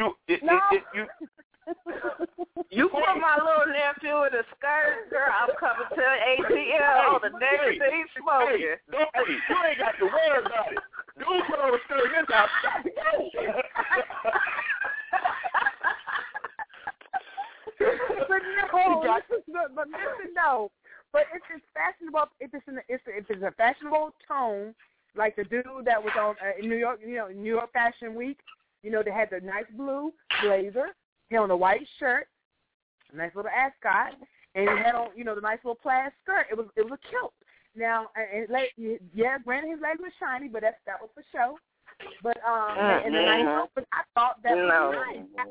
You put my little nephew in a skirt, girl. I'm coming to ATL the next day smoking. You ain't got to worry about it. Dude put on a skirt, it's outside. But if it's fashionable, if it's a fashionable tone, like the dude that was on in New York, New York Fashion Week, they had the nice blue blazer, he had on a white shirt, a nice little ascot, and he had on, the nice little plaid skirt. It was a kilt. Now, granted his legs were shiny, but that was for show. But and the nice outfit, I thought that was nice.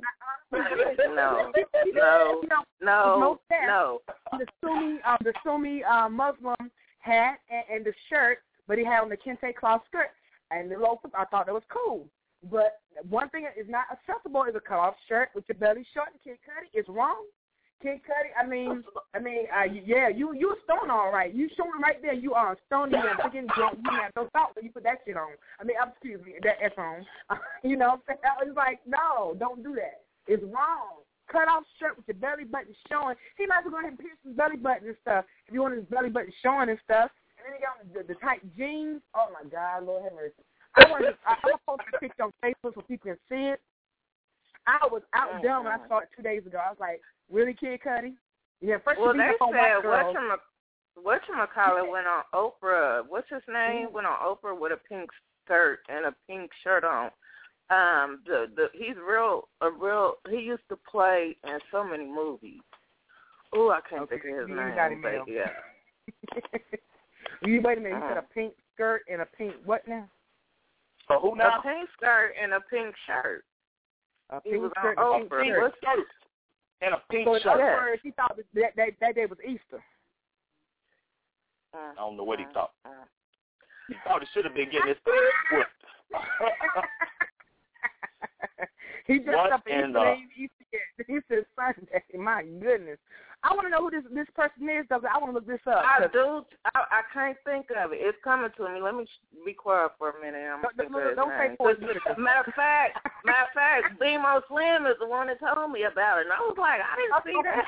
No. The Sumi Muslim hat and the shirt, but he had on the kente cloth skirt and the loafers. I thought that was cool. But one thing that is not acceptable is a cutoff shirt with your belly short and Kid Cudi. It's wrong. Kid Cudi, you a stone all right. You showing right there you are a stone. You have no thought when you put that shit on. Excuse me, that F on. You know what I'm saying? It's like, no, don't do that. It's wrong. Cut off shirt with your belly button showing. He might as well go ahead and pierce his belly button and stuff if you want his belly button showing and stuff. And then he got the tight jeans. Oh, my God, Lord have mercy. I was posting a picture on Facebook so people can see it. I was outdone when I saw it 2 days ago. I was like, really, Kid Cudi? Yeah, first well, you beat they up on white girls. Whatchamacallit went on Oprah. What's his name? Went on Oprah with a pink skirt and a pink shirt on. He used to play in so many movies. Oh, I can't think of his name. But yeah. Wait a minute. You said a pink skirt and a pink what now? So who now? A pink skirt and a pink shirt. A he pink was skirt on Oprah. And a pink so shirt. Yes. He thought that day was Easter. I don't know what he thought. He thought he should have been getting his foot. He dressed up in Easter. He said Sunday. My goodness. I want to know who this person is, though. I want to look this up. I do. I can't think of it. It's coming to me. Let me be quiet for a minute. Don't say political. Matter of fact, BMO Slim is the one that told me about it, and I was like, I didn't see that.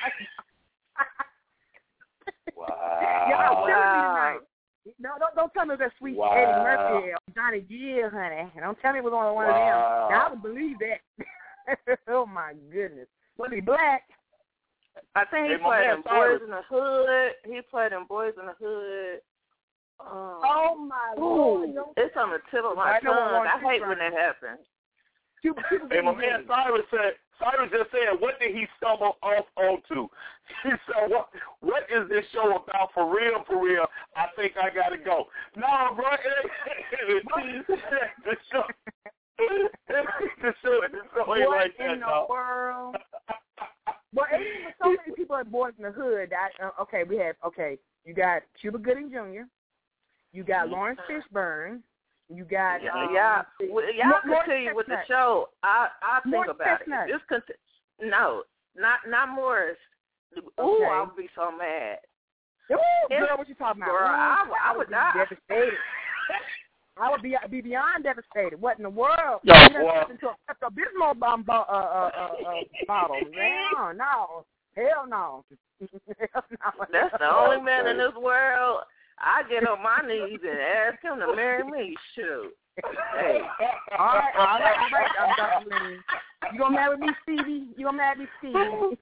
Wow. No, don't tell me it was that sweet Eddie Murphy or Johnny Gill, honey. Don't tell me it was only one of them. Now, I would believe that. Oh, my goodness. Was he black? I think he played in Boys in the Hood. He played in Boys in the Hood. Oh, my Lord. It's on the tip of my tongue. I hate when that happens. Hey, my man Cyrus just said, what did he stumble off onto? He said, what is this show about for real, for real? I think I got to go. No, bro, the show Don't ain't like in that, the dog. world? Well, even with so many people that born in the hood, you got Cuba Gooding Jr., you got Lawrence Fishburne, you got y'all continue with the show. I think about it. No, not Morris. Ooh, I would be so mad. Ooh, girl, what you talking about? Girl, I would die. Devastated. I would be beyond devastated. What in the world? Yo, boy. Into a Pepto-Bismol bottle. No. Hell no. That's the only man in this world. I get on my knees and ask him to marry me. Shoot. Hey. All right. I'm Dr. Lynn. You gonna marry me, Stevie? Stevie,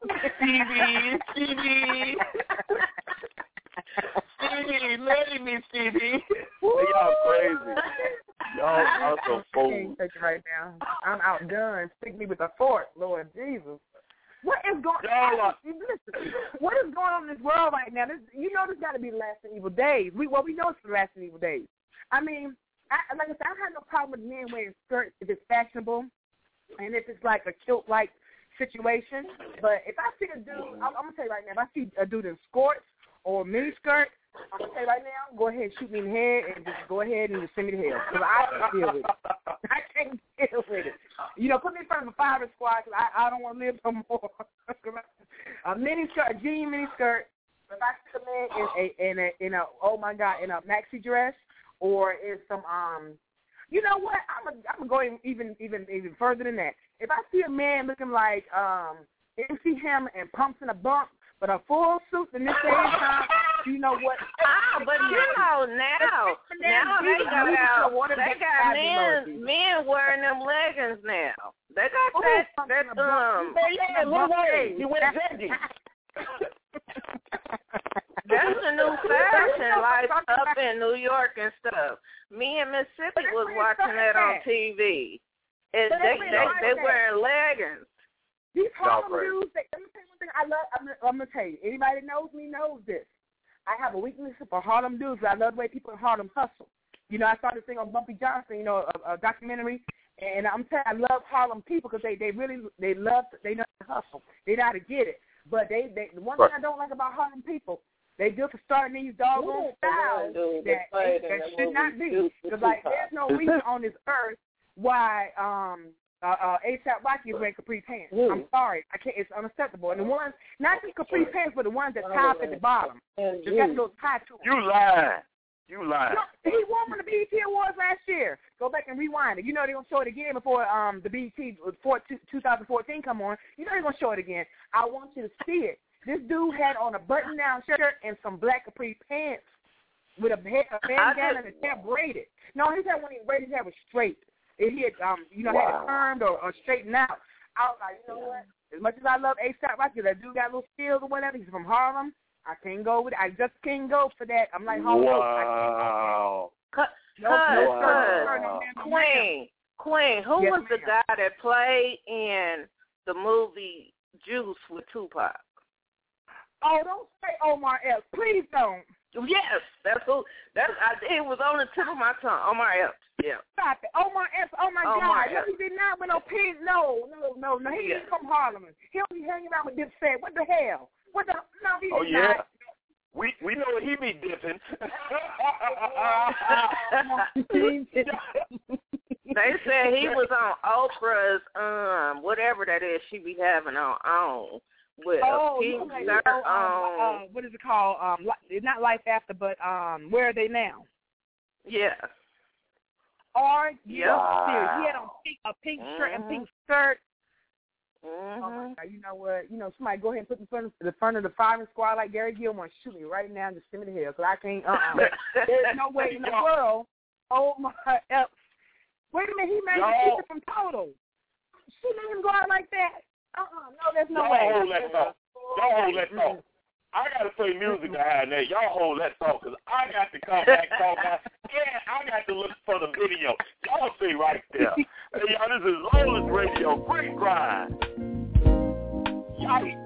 marry me, Stevie. Y'all crazy. Y'all are so fool. I can't take it right now. I'm outdone. Stick me with a fork, Lord Jesus. What is going on? Listen, what is going on in this world right now? There's got to be the last and evil days. We know it's the last and evil days. I mean, like I said, I have no problem with men wearing skirts if it's fashionable and if it's like a kilt-like situation. But if I see a dude, I'm going to tell you right now, if I see a dude in skirts or mini skirt, I'm going to tell you right now, go ahead and shoot me in the head and just go ahead and just send me to hell. Because I can't deal with it. I can't deal with it. Put me in front of a firing squad because I don't want to live no more. A mini skirt, a jean mini skirt. If I see a man in a oh my God, in a maxi dress or in some you know what? I'm gonna go even further than that. If I see a man looking like MC Hammer and pumps in a bump, but a full suit in this day and time, you know what? But now they got men wearing them leggings now. They got that he went Zandy. That's the new fashion, like up in New York and stuff. Me and Mississippi was watching that on TV. And they wearing leggings. These Harlem dudes, let me tell you one thing I'm going to tell you. Anybody that knows me knows this. I have a weakness for Harlem dudes. I love the way people in Harlem hustle. I saw this thing on Bumpy Johnson, a documentary, and I'm telling you, I love Harlem people because they know how to hustle. They know how to get it. But the one thing I don't like about Harlem people, they do for starting these doggone styles that should not be. Because there's no reason on this earth why A$AP Rocky is wearing capri pants. I'm sorry, I can't. It's unacceptable. And the ones, not just capri pants, but the ones that tie up at the bottom, just got a little tie to it. You lying. He won the BET Awards last year. Go back and rewind it. They're gonna show it again before the BET 2014 come on. They're gonna show it again. I want you to see it. This dude had on a button-down shirt and some black capri pants with a bandana and his hair braided. No, his hair wasn't braided. His hair was straight. It had, had it curved or straightened out. I was like, you know what? As much as I love A$AP Rocky, that dude got little skills or whatever. He's from Harlem. I can't go with it. I just can't go for that. I'm like, wow. Queen, who was the guy that played in the movie Juice with Tupac? Oh, don't say Omar Epps. Please don't. Yes, that's who. It was on the tip of my tongue. Omar Epps. Yeah. Stop it. Omar Epps. Oh my God. Epps. He did not with no pins. No. He ain't from Harlem. He'll be hanging out with Dipset. What the hell? No, he did not. We know he be dipping. They said he was on Oprah's whatever that is she be having on. With a pink shirt on. What is it called? It's not Life After, but Where Are They Now? Yeah. Wow. He had on a pink shirt and pink skirt. Mm-hmm. Oh my God, you know what? Somebody go ahead and put in front of the firing squad like Gary Gilmore and shoot me right now and just send me to hell because I can't. There's no way in the world. Oh my Epps. Wait a minute, he made the teacher from Total. She let him go out like that. No, there's no way. Y'all hold that thought. I got to play music behind that. Y'all hold that thought because I got to come back talk about and I got to look for the video. Y'all see right there. Hey, y'all, this is Lawless Radio. Great grind. Yikes.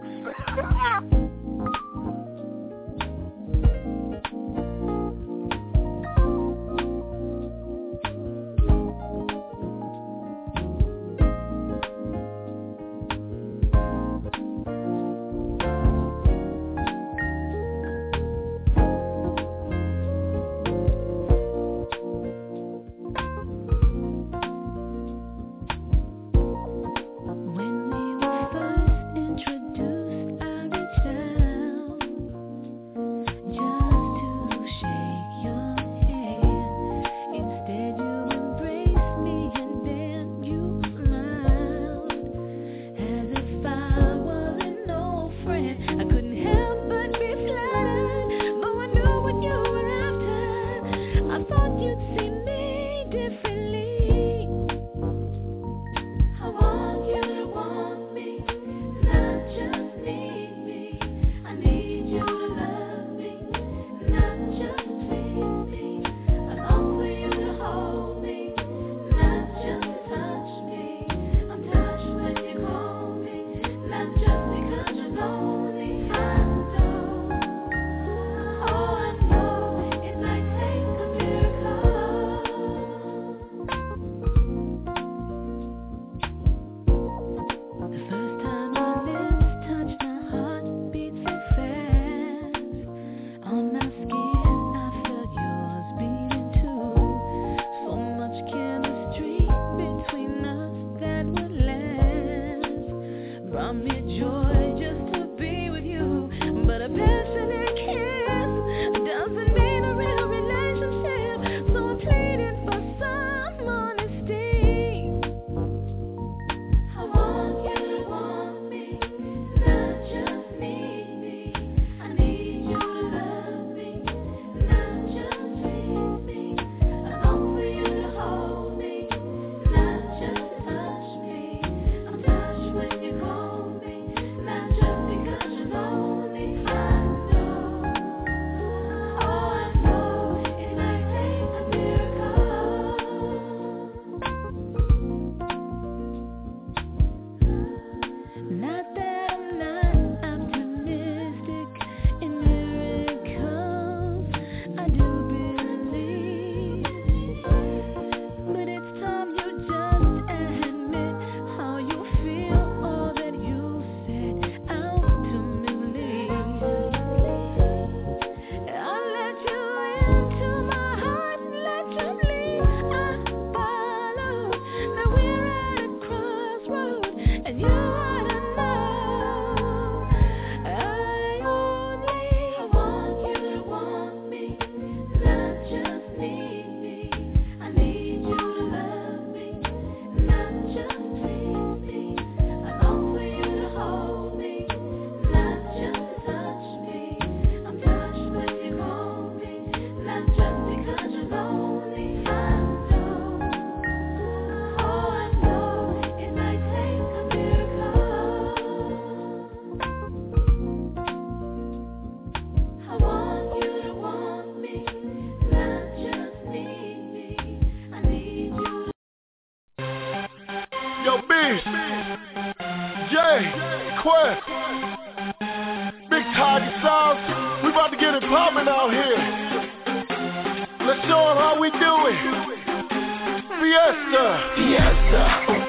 request. Big Tiger Sauce, we about to get it poppin' out here. Let's show them how we do it. Fiesta. Fiesta.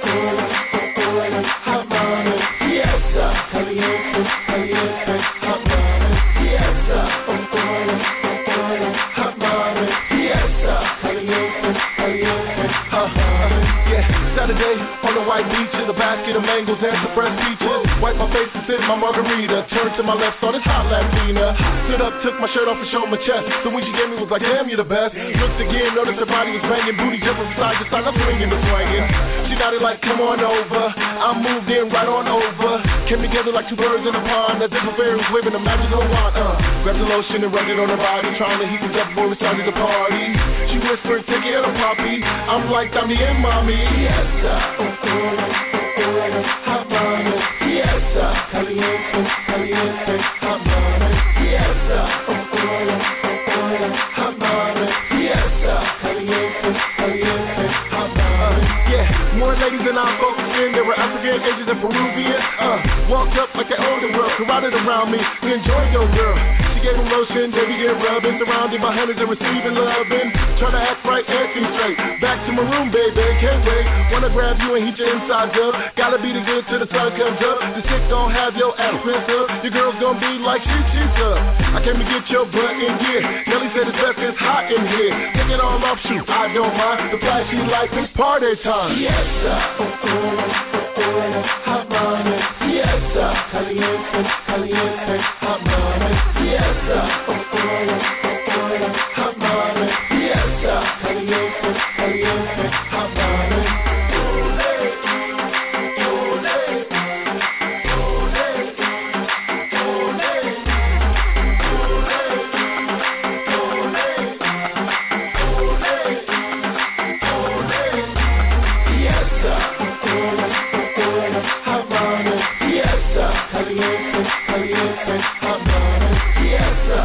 Havana. Fiesta. Caliente, caliente. Havana. Fiesta. Havana. Fiesta. Caliente, caliente. Yeah, Saturday on the white beach in a basket of mangoes and some fresh peaches. Wipe my face and sip my margarita. Turn to my left, saw this hot Latina. Stood up, took my shirt off and showed my chest. The one she gave me was like, damn, you the best. Looked again, noticed her body was banging. Booty jumping side to side, I'm swinging and swinging. She nodded like, come on over. I moved in right on over. Came together like two birds in a pond. As if a fairy was waving a magical wand. Grabbed the lotion and rubbed it on her body, trying to heat things up before we started the party. She whispered, take it on poppy. I'm like, I'm the end, mommy. Fiesta, Havana. Fiesta, caliente, caliente. Havana. Fiesta, Havana. Fiesta, caliente, caliente. Havana. Yeah, more ladies than I'm focusing. There were African, Asians, and Peruvians. Walked up like they owned the world, carotid around me. We enjoyed your girl. She gave him lotion, baby get rubbing, surrounded by hundreds and receiving loving. Try to act right and seem straight. Back to my room, baby, can't wait. Wanna grab you and heat your insides up. Gotta be the good till the sun comes up. The chick gon' have your ass print up. Your girl's gon' be like she's up. I came to get your butt in gear. Nelly said it's best, it's hot in here. Take it all off, shoot, I don't mind. The flashy lights, it's party time. Fiesta, Havana. Fiesta, caliente, caliente. Havana. Fiesta, Havana. Fiesta, caliente, caliente. Havana. Caliente, caliente, Havana. Fiesta,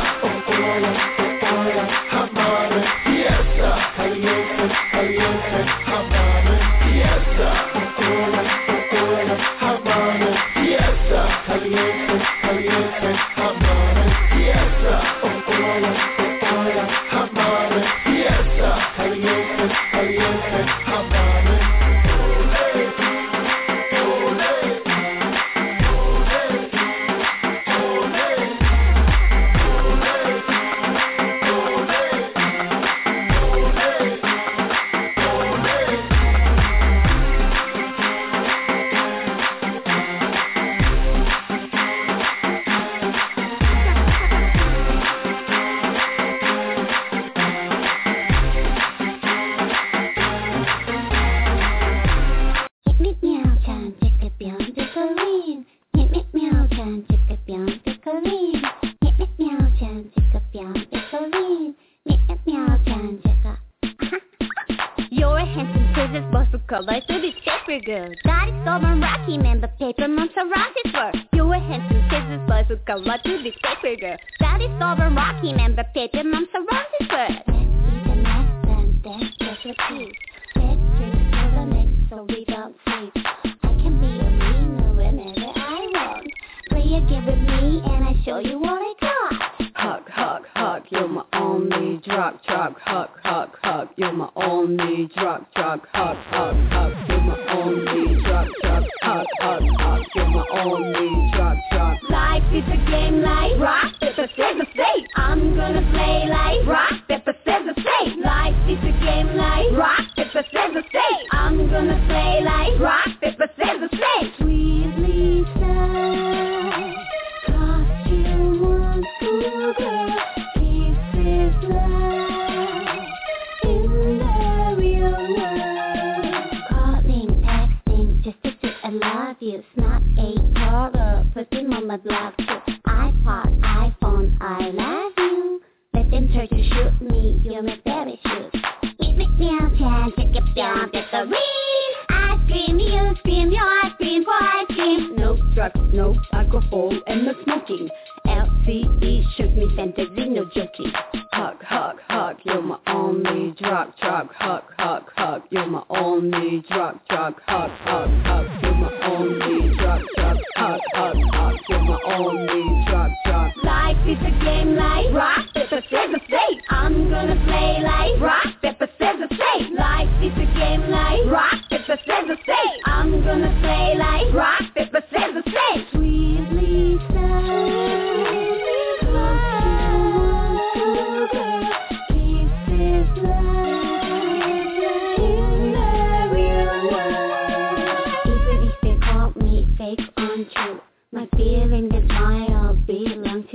Havana. Fiesta, caliente, caliente, Havana. Fiesta, Havana. Fiesta, caliente, caliente, Havana. Fiesta, Havana. Fiesta, caliente, caliente, Havana. Girl. Daddy stubborn Rocky man, but paper moms around his work. You were handsome scissors, boys who come up to this paper girl. Daddy stubborn Rocky man, but paper moms around his work. Let's see the math and dance just a piece. Let's drink till the next so we don't sleep. I can be a winner whenever I want. Play a game with me and I show you what I got. Hug, hug, hug, you're my only drug, hug, hug, hug, you're my only drug, hug, hug, hug, you're my only drug, hug, hug, you're my only drug. Life is a game like rock, paper, scissors, stay. I'm gonna play like rock, paper, scissors, stay. Life is a game like rock, paper, scissors, stay. I'm gonna play like rock, paper, scissors, stay. Sweet Lisa, 'cause you want school girl, this is love in the real world. Calling, texting, just to say I love you. Snap a horror, put him on my block too. iPod, iPhone, I love you. Let them try to shoot me, you're my parachute. Eat me down, take it down, get the ring. Ice cream, you scream, your ice cream for ice cream. No drugs, no alcohol, and no smoking. LCE shook me fantasy, no joking. Hug, hug, hug, you're my only drug, hug, hug, you're my only drug, hug, hug, you're my only drug, hug, hug,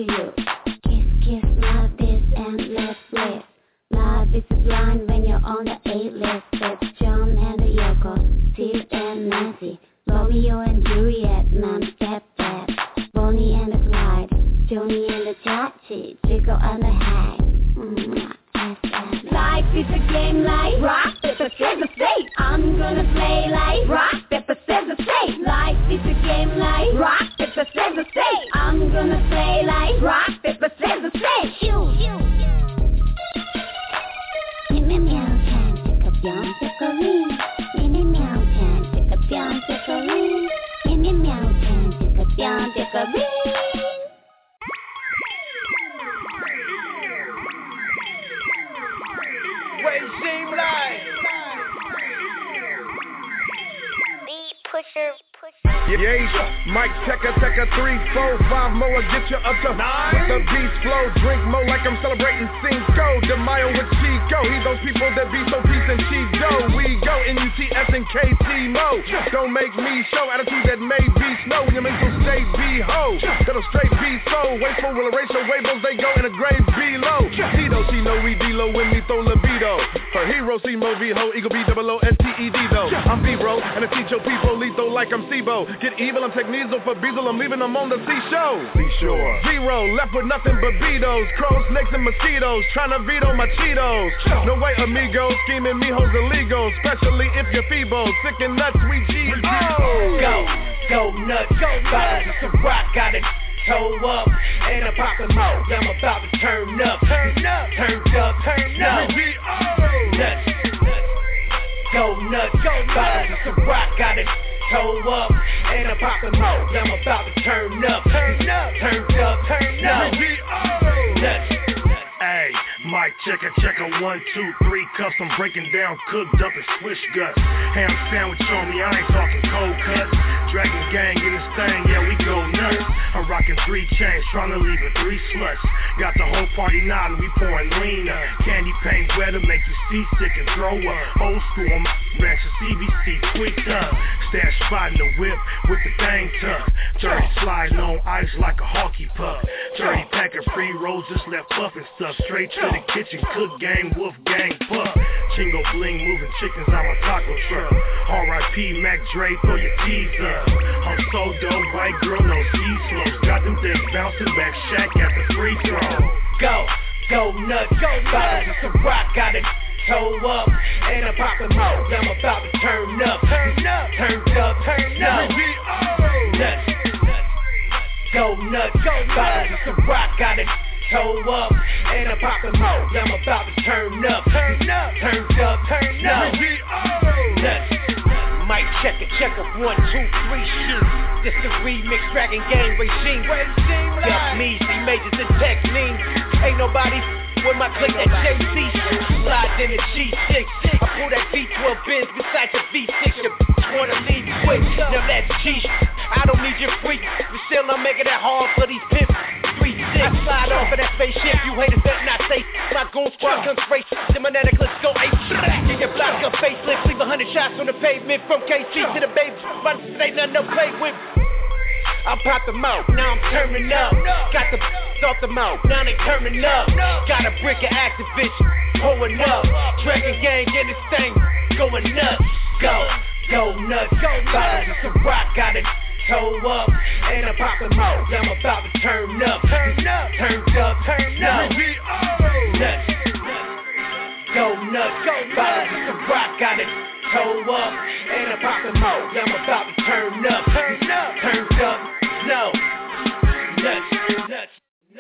you. Kiss, kiss, love this and let's bliss. Love is blind when you're on the A-list. It's John and Yoko, Steve and Nancy, Romeo and Juliet, Mom, Stepdad, Bonnie and the Clyde, Joni and the Chachi, Chico and the Hag. Life is a game like rock, paper, scissors, stay. I'm gonna play like rock, paper, scissors, stay. Life is a game like rock, paper, scissors, stay. I'm gonna play like rock, paper, scissors, stay. Shoot. Meow meow chan, chick a beyond chicory. Meow meow chan, chick a beyond chicory. Meow meow chan, chick a beyond chicory. Regime Live. Beat pusher. Yeah, Mike checker 3, 4, 5 more, get you up to 9. With the beast flow, drink more like I'm celebrating Cinco de Mayo with Chico. He's those people that be so peace and Chido. We go NUTS and KT Mo. Don't make me show attitude that may be snow. Your mental state be ho. That'll straight be so. Wasteful will erase your labels, they go in a grave below. Tito, she know we D-Lo when we throw libido. Her hero, C-Mo, V-Ho, Eagle B-O-O-S-T-E-D though. I'm B-Bro, and I teach your people lethal like I'm SIBO. Get evil, I'm Technizo for Beazle, I'm leaving them on the seashore. Zero, left with nothing but betos. Crows, snakes, and mosquitoes, trying to veto my Cheetos. No way, amigo, scheming mijos illegal, especially if you're feeble. Sick and nuts, we G-O. Go nuts, vibes, it's a rock, got it. Toe up, and I'm poppin' out. I'm about to turn up. Turned up. Nuts. Go nuts, vibes, it's a rock, got it. Toe up, and I'm poppin' out. I'm about to turn up. Turned up. Nuts. Hey, Mike checker 1, 2, 3 cups. I'm breaking down, cooked up and swish guts. Ham sandwich on me, I ain't talking cold cuts. Dragon gang in this thing, yeah, we go nuts. I'm rocking 3 chains, trying to leave it 3 sluts. Got the whole party nodding, we pouring lean up. Candy paint weather, make you seasick and throw up. Old school on my branch of CBC, tweaked up. Stash spot in the whip with the thing tucked. Dirty sliding on ice like a hockey puck. Dirty pack of pre-rolls, just left puffin' stuff. Straight to the kitchen, cook gang, wolf gang, puff. Chingo bling, moving chickens on my taco truck. R.I.P. Mac Dre, throw your keys up. I'm so dope, white girl, no C-slopes. Got them things bouncing back, Shaq at the free throw. Go nuts, vibes, it's a rock, got it. Toe up, and I'm poppin' out. I'm about to turn up. Turned up. Nuts. Go nuts, vibes, it's a rock, got it. Toe up, and I'm poppin' out. I'm about to turn up. Turned up. Nuts. Mike checker 1, 2, 3 shoot. This the remix, Dragon Gang regime. Yup, me, C majors and text means. Ain't nobody with my click that JC shit. Slide in the G6. I pull that V12 Benz beside your V6. Your bitch wanna leave quick. Now that's G. I don't need your freak. But still I'm making it hard for these pimps. 3-6. I slide off of that spaceship. You haters better not say. My goon squad comes straight. Then my nana clicks go 8. Get your block up facelift. Leave 100 shots on the pavement. From KC to the baby. But ain't nothing to play with. I popped them out, now I'm turning up. Got the off the mouth, now they turning up. Got a brick of activists pulling up. Dragon Gang in this thing, going nuts. Go nuts, vibes, it's a rock, got it. Toe up, and I'm popping out. I'm about to turn up. Turned up. Nuts. Go nuts, vibes, it's a rock, got it. Toe up, and I'm popping out. I'm about to turn up. Turned up. No. Nuts.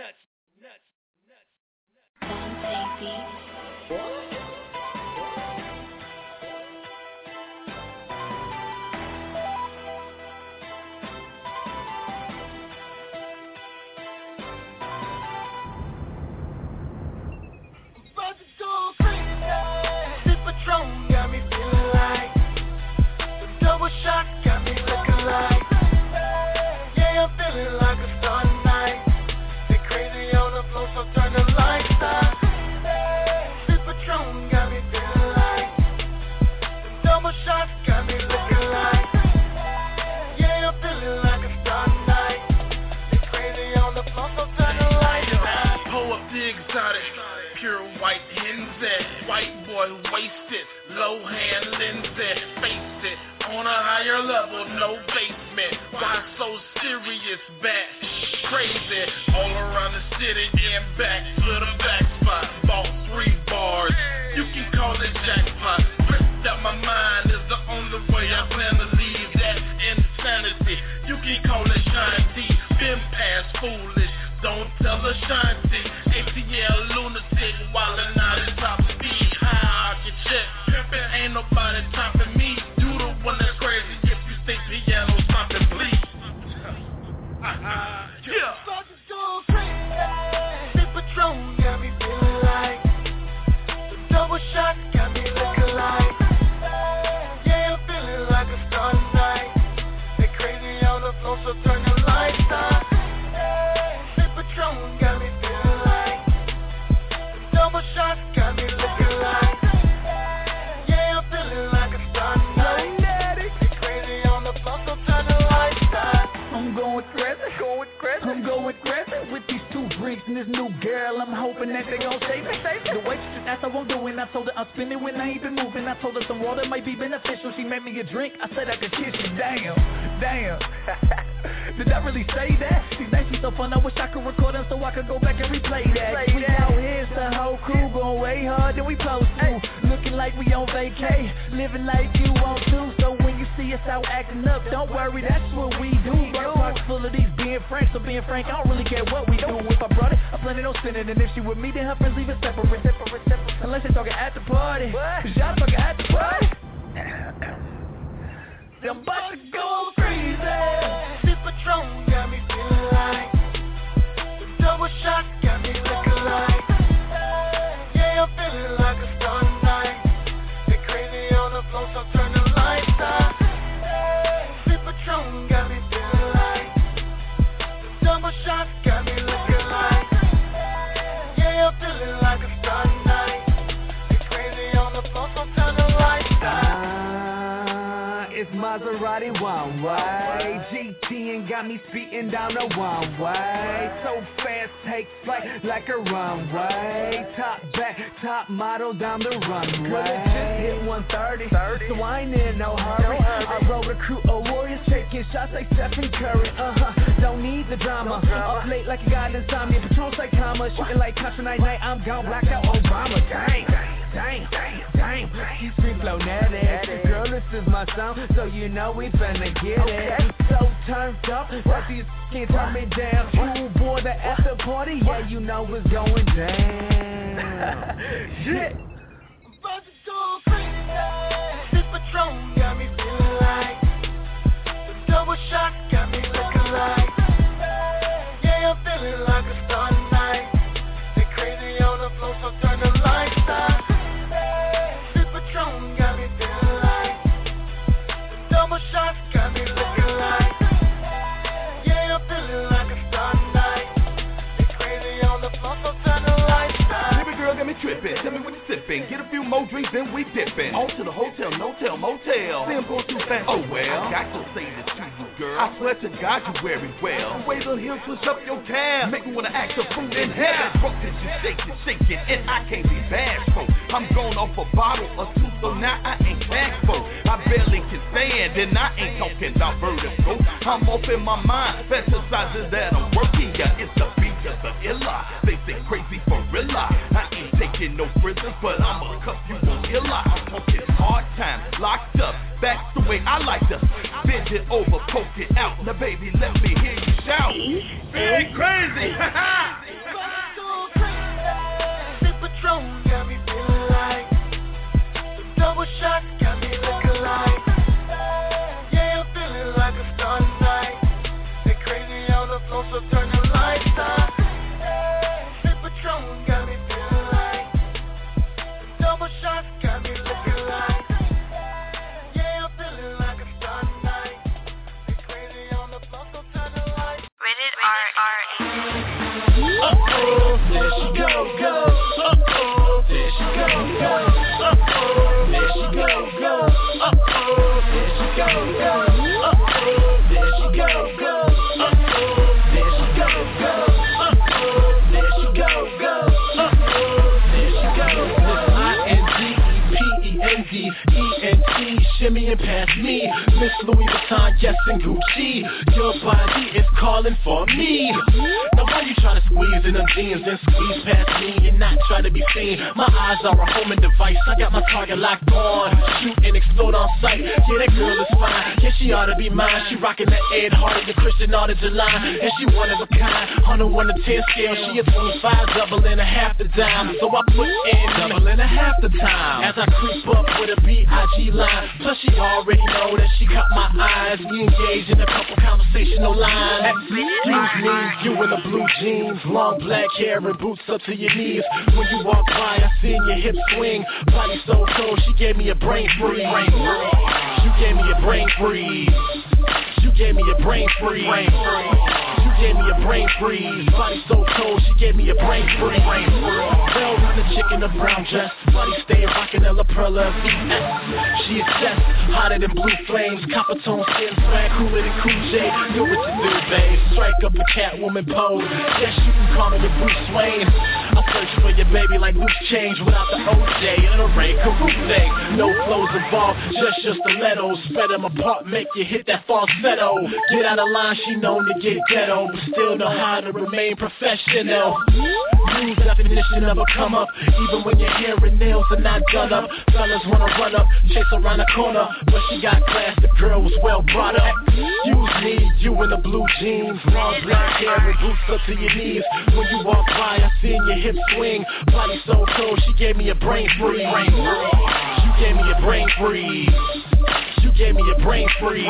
About to go crazy. This Patron got me feeling like the double shot got me looking like. all around the city and back to the back spot. Bought 3 bars, you can call it jackpot. Ripped out my mind is the only way I plan to leave. That's insanity, you can call it shanty. Been past foolish, don't tell a shanty. ATL lunatic, wildin' out at top speed. High architect, pimpin', ain't nobody topping me. You the one that's crazy if you think piano stopping, please. Yeah. Go crazy. This Patron got me feeling like the double shot got me looking like. Yeah, I'm feeling like a star tonight. They crazy on the floor, so turn the lights on. This Patron got me feeling like the double shot got me looking like. Yeah, I'm feeling like a star tonight. They crazy on the floor, so turn the lights on. I'm going crazy. I'm going crazy with these 2 drinks and this new girl. I'm hoping that they gon' save me. The waitress asked I won't do it. I told her I'll spend it when I ain't been moving. I told her some water might be beneficial. She made me a drink. I said I could kiss you. Damn. Did I really say that? These nights be so fun. I wish I could record them so I could go back and replay that. We out here, the whole crew going way hard than we supposed to. Looking like we on vacay, living like you want to. So when you see us out acting up, don't worry, that's what we do. Got a box full of these being frank, so being frank, I don't really care what we do. If I brought it, I plan on spending it. And if she with me, then her friends leave it separate. Unless they talking at the party, cause y'all talking at the party. I'm about to go crazy. This Patron got me feeling like the double shot got me looking like. Yeah, I'm feeling like a star tonight. They crazy on the floor, so turn the lights on. This Patron got me feeling like the double shot got me looking like. Yeah, I'm feeling like a star tonight. They crazy on the floor, so turn the lights on. It's Maserati one way, GT and got me speeding down the one way. So fast, take flight like a runway. Top back, top model down the runway. Girl, it just hit 130, so I ain't in no hurry. I roll the crew of warriors, taking shots like Stephen Curry. Don't need the drama. Up late like you got insomnia. Patrol like comma, shooting like Contra night. I'm gone, black out Obama. Damn. You scream flow natty. Girl, this is my song, so you know we finna get it. So turned up, that these can't turn me down. Cool boy, the after party, yeah, you know it's going down. Shit. I'm about to go crazy. This Patron got me feeling like the double shot got me looking like. Yeah, I'm feeling like a star tonight. They crazy on the floor, so turn the lights on. This Patron got me feeling like the double shot got me looking like. Yeah, I'm feeling like a star tonight. They crazy on the floor, so turn the lights on. Baby girl got me tripping, tell me what you sipping. Get a few more drinks and we dipping. On to the hotel, no-tell, motel. See him going too fast, oh well. I got to say this to you, girl. I swear to God you very well. Wait till he'll twist up your calf. Make me wanna act a fool in heaven. Broke this, you shaking, and I can't be bashful. I'm going off a bottle or 2, so now I ain't thankful. I barely can stand, and I ain't talking about vertigo. I'm off in my mind, fantasizing that I'm working. Yeah, it's the beat of the illa. They say crazy for real. I ain't taking no prisoners, but I'ma cuff you on illa. I'm talking hard time, locked up. That's the way I like to bend it over, poke it out. Now baby, let me hear you shout. Big crazy. This Patron got me feeling like the double shot got me looking like. Yeah, I'm feeling like a star tonight. They crazy on the floor, so turn the lights on. This Patron got me feeling like the double shot got me looking like. Yeah, I'm feeling like a star tonight. They crazy on the floor, so turn the lights on. Rated R. There she go. There she go. There she go. There she go. There she go. There she go. There she go. I-N-D-E-P-E-N-D, shimmying past me. Miss Louis Vuitton, yes, and Gucci. Your body is calling for me. Now How you try to squeeze in them jeans and squeeze past me and not try to be seen? My eyes are a homing device, I got my target locked on. Shoot and explode on sight, yeah, that girl is fine. Yeah, she ought to be mine. She rockin' that Ed Hardy, the Christian Art of July. And she one of a kind, on a 1 to 10 scale. She a 25, doubling a half the dime. So I put in doubling a half the time as I creep up with a B.I.G. line. Plus she already know that she caught my eyes. We engage in a couple conversational lines. Excuse me, you in the blue jeans, long black hair and boots up to your knees. When you walk by, I seen your hips swing. Body so cold, she gave me a brain freeze. You gave me a brain freeze. You gave me a brain freeze. You gave me a brain freeze. Body so cold, she gave me a brain freeze. Well, run the chick in a brown dress. Body stay rockin' Ella Perla VS. She is just hotter than blue flames. Copper tone skin swag, cooler than Cool J. Do what you do, babe. Strike up a Catwoman pose. Yes, you can call me your Bruce Wayne. I search for your baby like loose change without the OJ and a Ray Caruso. No flows involved, just your stilettos. Spread them apart, make you hit that falsetto. Get out of line, she known to get ghetto, but still know how to remain professional. New definition of a come up, even when your hair and nails are not done up. Fellas wanna run up, chase around the corner, but she got class, the girl was well brought up. Excuse me, you in the blue jeans, long black hair and boots up to your knees. When you walk by, I seen your hips swing. Body so cold, she gave me a brain freeze. You gave me a brain freeze. You gave me a brain freeze.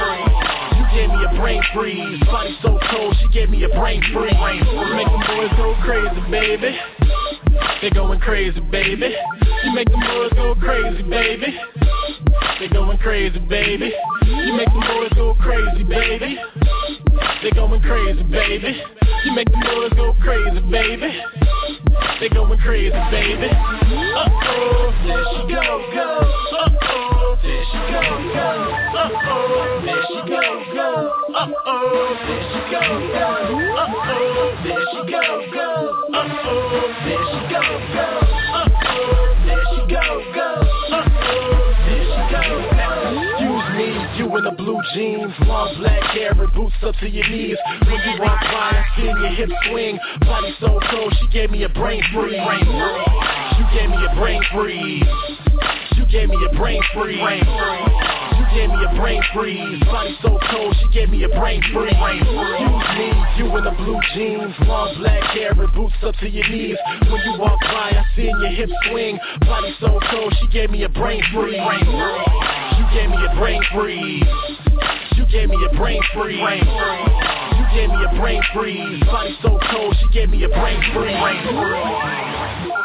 You gave me a brain freeze. Body so cold, she gave me a brain freeze. You make them boys go crazy, baby. They going crazy, baby. You make them boys go crazy, baby. They going crazy, baby. You make them boys go crazy, baby. They going crazy, baby. You make them boys go crazy, baby. They going crazy, baby. Uh-oh, there she go. Uh-oh, there she go. Uh-oh, there she go. Uh-oh, there she go. Uh-oh, there she go. Uh-oh, there she go. Uh-oh, there she go. Uh-oh, there she go. Excuse me, you in the blue jeans, long black hair and boots up to your knees. When you walk by, I seen your hips swing. Body so cold, she gave me a brain freeze. You gave me a brain freeze. You gave me a brain freeze. You gave me a brain freeze. Body so cold, she gave me a brain freeze. Excuse me, you in the blue jeans, long black hair and boots up to your knees. When you walk by, I seen your hips swing. Body so cold, she gave me a brain freeze. You gave me a brain freeze. You gave me a brain freeze. You gave me a brain freeze. Body so cold, she gave me a brain freeze.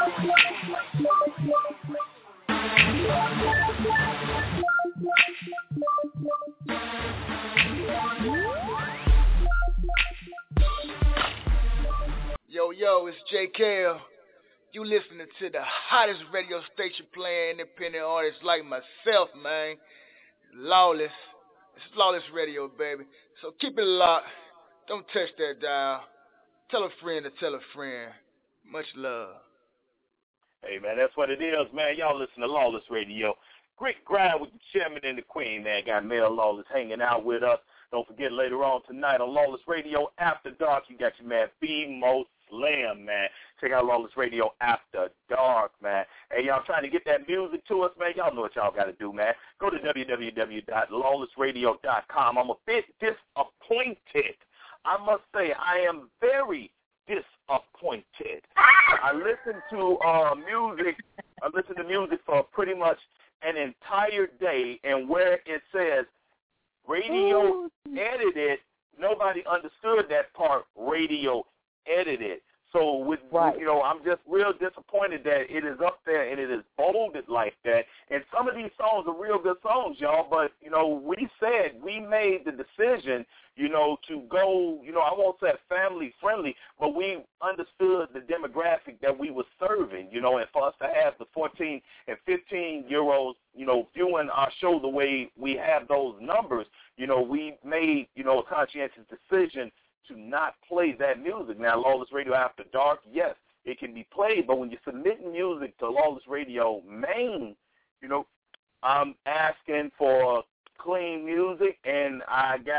Yo, it's JKL. You listening to the hottest radio station playing independent artists like myself, man. Lawless. It's Lawless Radio, baby. So keep it locked. Don't touch that dial. Tell a friend to tell a friend. Much love. Hey, man, that's what it is, man. Y'all listen to Lawless Radio. Great grind with the chairman and the queen, man. Got Mel Lawless hanging out with us. Don't forget, later on tonight on Lawless Radio After Dark, you got your man B-Mo Slim, man. Check out Lawless Radio After Dark, man. Hey, y'all trying to get that music to us, man? Y'all know what y'all got to do, man. Go to www.lawlessradio.com. I'm a bit disappointed. I must say, I am very disappointed. I listen to music for pretty much an entire day, and where it says radio edited, nobody understood that part, radio edited. So with I'm just real disappointed that it is up there and it is bolded like that. And some of these songs are real good songs, y'all, but we made the decision, to go, I won't say family friendly, but we understood the demographic that we were serving, and for us to have the 14 and 15-year-olds, viewing our show the way we have those numbers, we made, a conscientious decision to not play that music. Now, Lawless Radio After Dark, yes, it can be played, but when you're submitting music to Lawless Radio main, I'm asking for clean music, and I got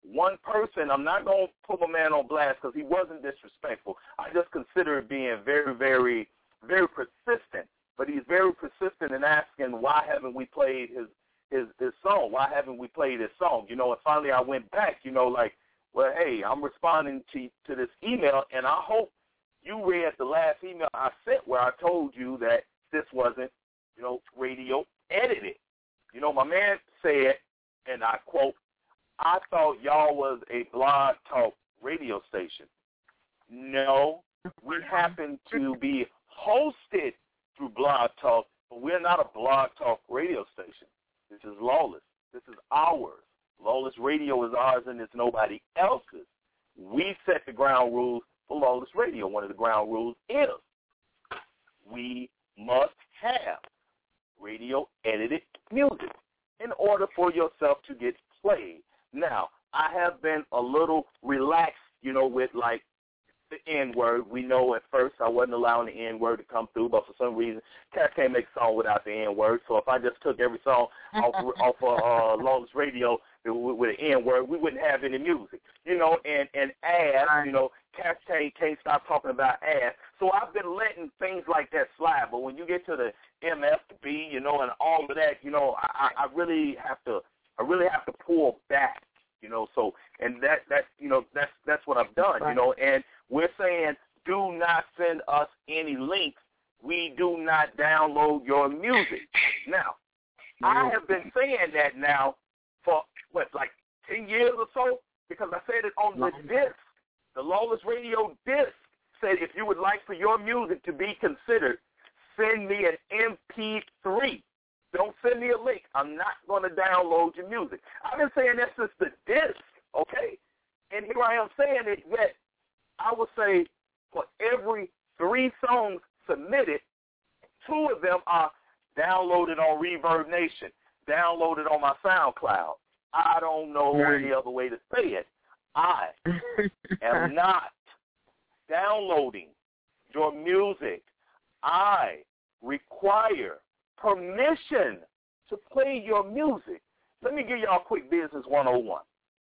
one person. I'm not going to put my man on blast because he wasn't disrespectful. I just consider it being very, very, very persistent. But he's very persistent in asking, why haven't we played his song? Why haven't we played his song? You know, and finally I went back, you know, like, well, hey, I'm responding to this email, and I hope you read the last email I sent where I told you that this wasn't, you know, radio edited. You know, my man said, and I quote, I thought y'all was a blog talk radio station. No, we happen to be hosted through Blog Talk, but we're not a Blog Talk radio station. This is Lawless. This is ours. Lawless Radio is ours, and it's nobody else's. We set the ground rules for Lawless Radio. One of the ground rules is we must have radio-edited music in order for yourself to get played. Now, I have been a little relaxed, you know, with, like, the N-word. We know at first I wasn't allowing the N-word to come through, but for some reason, Cat can't make a song without the N-word. So if I just took every song off of Lawless Radio with an N-word, we wouldn't have any music. You know, and ass, you know, Cat can't stop talking about ass. So I've been letting things like that slide. But when you get to the MF, the B, you know, and all of that, you know, I really have to pull back. You know, so, and that's you know, that's what I've done, you know, and we're saying do not send us any links. We do not download your music. Now, I have been saying that now for, like 10 years or so, because I said it on the disc. The Lawless Radio disc said if you would like for your music to be considered, send me an MP3. Don't send me a link. I'm not going to download your music. I've been saying that since the disc, okay? And here I am saying it, that I would say for every 3 songs submitted, 2 of them are downloaded on Reverb Nation, downloaded on my SoundCloud. I don't know any other way to say it. I am not downloading your music. I require permission to play your music. Let me give y'all a quick business 101.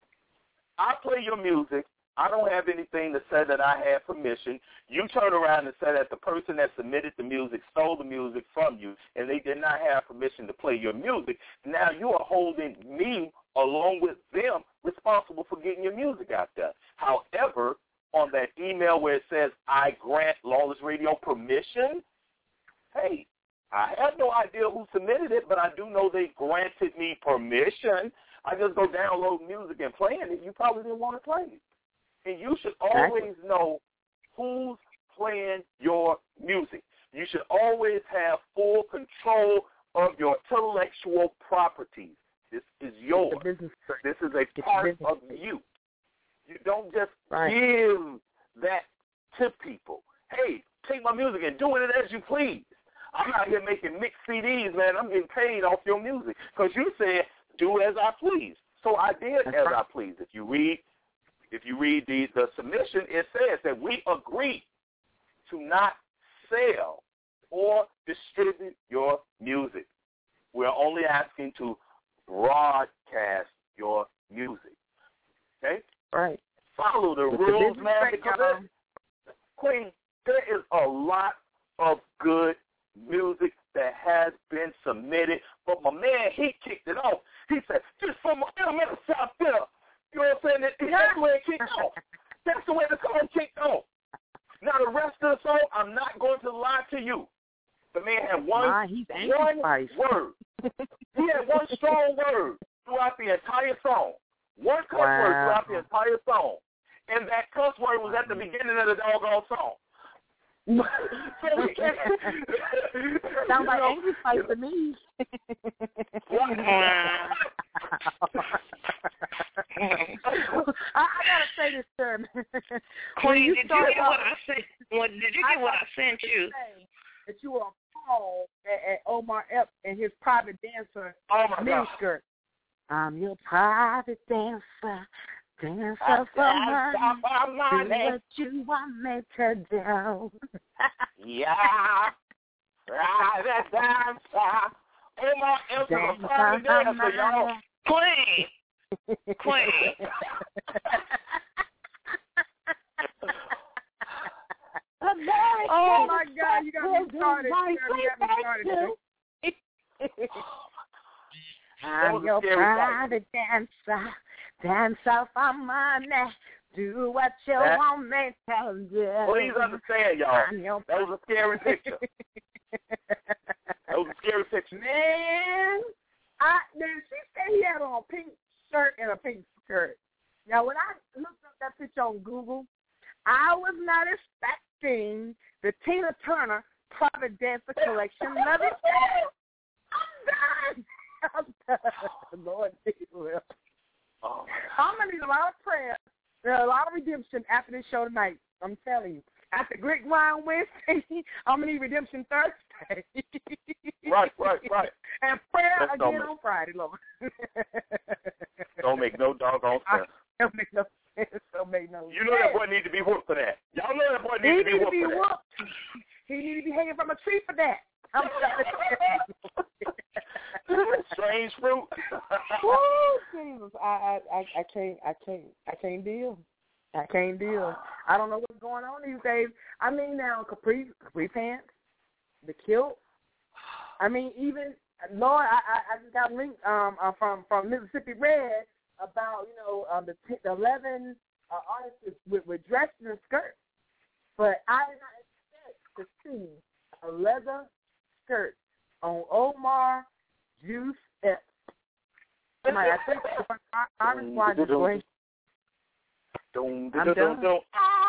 I play your music. I don't have anything to say that I have permission. You turn around and say that the person that submitted the music stole the music from you and they did not have permission to play your music. Now you are holding me along with them responsible for getting your music out there. However, on that email where it says, I grant Lawless Radio permission, hey, I have no idea who submitted it, but I do know they granted me permission. I just go download music and playing it. You probably didn't want to play it. And you should always know who's playing your music. You should always have full control of your intellectual properties. This is yours. This is a part of you. You don't just give that to people. Hey, take my music and do it as you please. I'm out here making mixed CDs, man. I'm getting paid off your music because you said do as I please. So I did as I please. If you read the submission, it says that we agree to not sell or distribute your music. We're only asking to broadcast your music. Okay? Right. Follow the rules, man, because Queen, there is a lot of good music that has been submitted, but my man, he kicked it off. He said, just from elementary South there, you know what I'm saying? That's the way it kicked off. That's the way the song kicked off. Now, the rest of the song, I'm not going to lie to you. The man had one word. He had one strong word throughout the entire song. One cuss word throughout the entire song. And that cuss word was at the beginning of the doggone song. Sounds like Angry Spice to me. I gotta say this, sir. Queen, did you get what I sent? Did you get what I sent you? That you were appalled at Omar Epps and his private dancer miniskirt. I'm your private dancer. Dancer for money. Do what you want me to do. Yeah. Private dancer. Omar Epps is a private dancer, y'all. Queen. Queen. Oh my God, you got me started. I'm your private dancer. Dance off our money. Do what you want me to do. Please understand, y'all. That was a scary picture. That was a scary picture. Man, she said he had on a pink shirt and a pink skirt. Now, when I looked up that picture on Google, I was not expecting the Tina Turner private dancer collection. Love it. I'm done. Lord Jesus. Oh, I'm going to need a lot of prayer. There's a lot of redemption after this show tonight. I'm telling you. After Greek Wine Wednesday, I'm going to need redemption Thursday. Right. And prayer again on Friday, Lord. Don't make no doggone sense. Don't make no sense. Don't make no sense. You know that boy needs to be whooped for that. Y'all know that boy needs to be whooped for that. He needs to be hanging from a tree for that. I'm strange fruit. Oh, Jesus. I can't deal. I can't deal. I don't know what's going on these days. I mean, now, capri pants, the kilt. I mean, even, Lord, I just got a link from Mississippi Red about, the 11 artists with dresses and skirts. But I did not expect to see a leather skirt on Omar Juice Epps. I think I'm going. I'm done.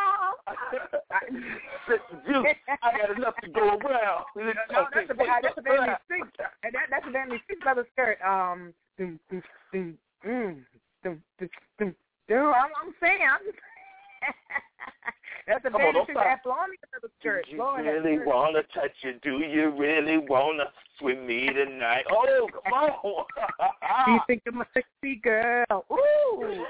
Juice, I got enough to go around. No, that's a Vanity Six. That's a Vanity Six leather skirt. I'm saying. That's a Vanity Six Athlone leather skirt. Do you really want to touch it? Do you really want to swim me tonight? Oh, come on. You think I'm a sexy girl? Ooh.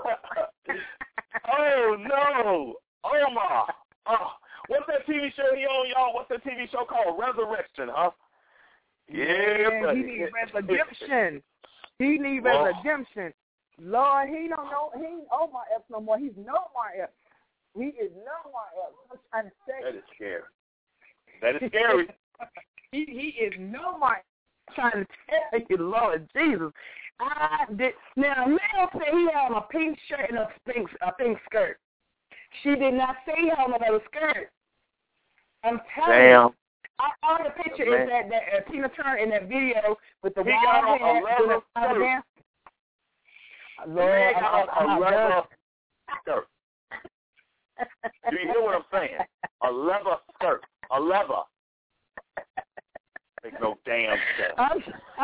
Oh, no. Omar. What's that TV show he on, y'all? What's that TV show called? Resurrection, huh? Yeah, he needs redemption. He needs redemption. Lord, he don't know. He ain't Omar Epps no more. He's Nomar Epps. He is Nomar Epps. I'm trying to say. That is scary. That is scary. he is Nomar Epps. I'm trying to tell you, Lord Jesus. Now, Mel said he had on a pink shirt and a pink skirt. She did not say he had on another skirt. I'm telling you. All the picture is that Tina Turner in that video with the wild hair. Lord, a leather skirt. Do you hear what I'm saying? A leather skirt. A leather. Make no damn sense.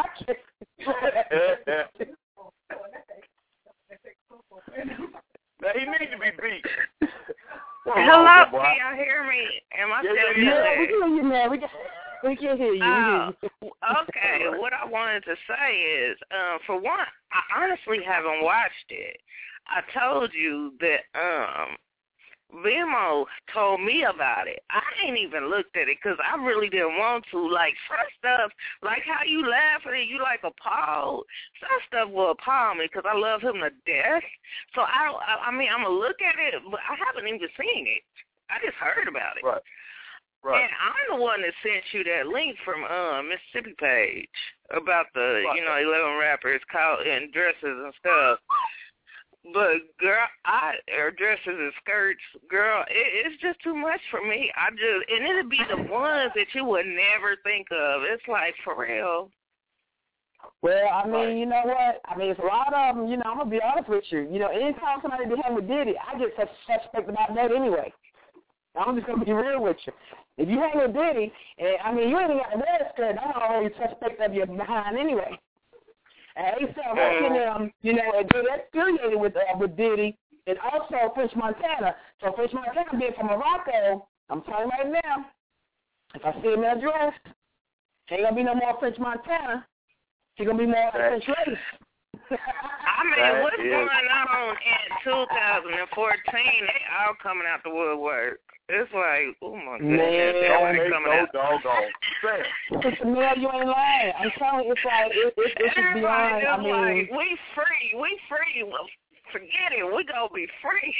Now, he needs to be beat. Hello, can y'all hear me? Am I still there? We can hear you now. We can hear you. Okay, what I wanted to say is, for one, I honestly haven't watched it. I told you that Vimo told me about it. I ain't even looked at it because I really didn't want to. Like, some stuff, like how you laugh at it, you like appalled. Some stuff will appall me because I love him to death. So, I mean, I'm going to look at it, but I haven't even seen it. I just heard about it. Right. And I'm the one that sent you that link from Mississippi page about the, 11 rappers caught in dresses and stuff. But, girl, dresses and skirts, girl, it's just too much for me. And it'll be the ones that you would never think of. It's like, for real. Well, I mean, you know what? I mean, it's a lot of them, I'm going to be honest with you. Anytime somebody be hanging with Diddy, I get suspect about that anyway. I'm just going to be real with you. If you hang with Diddy, you ain't got to wear a skirt, I'm already suspect of you behind anyway. And A$AP Rocky, they're affiliated with Diddy, and also French Montana. So French Montana being from Morocco, I'm telling you right now, if I see him in a dress, ain't going to be no more French Montana. He's going to be more French race. I mean, what's going on in 2014? They all coming out the woodwork. It's like, oh my goodness, don't make no doggone. saying. Sister Mel, you ain't lying. I'm telling you, it's just beyond. I mean, like, we free. Well, forget it. We gonna be free.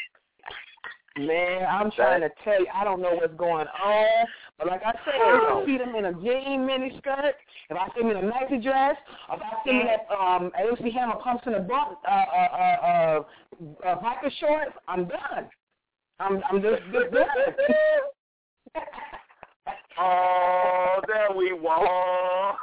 Man, I'm trying to tell you, I don't know what's going on. But like I said, if I see them in a jean mini skirt, if I see them in a Nike dress, if I see them at ASB Hammer pumps in a bump, biker shorts, I'm done. I'm just done. Oh, there we walk.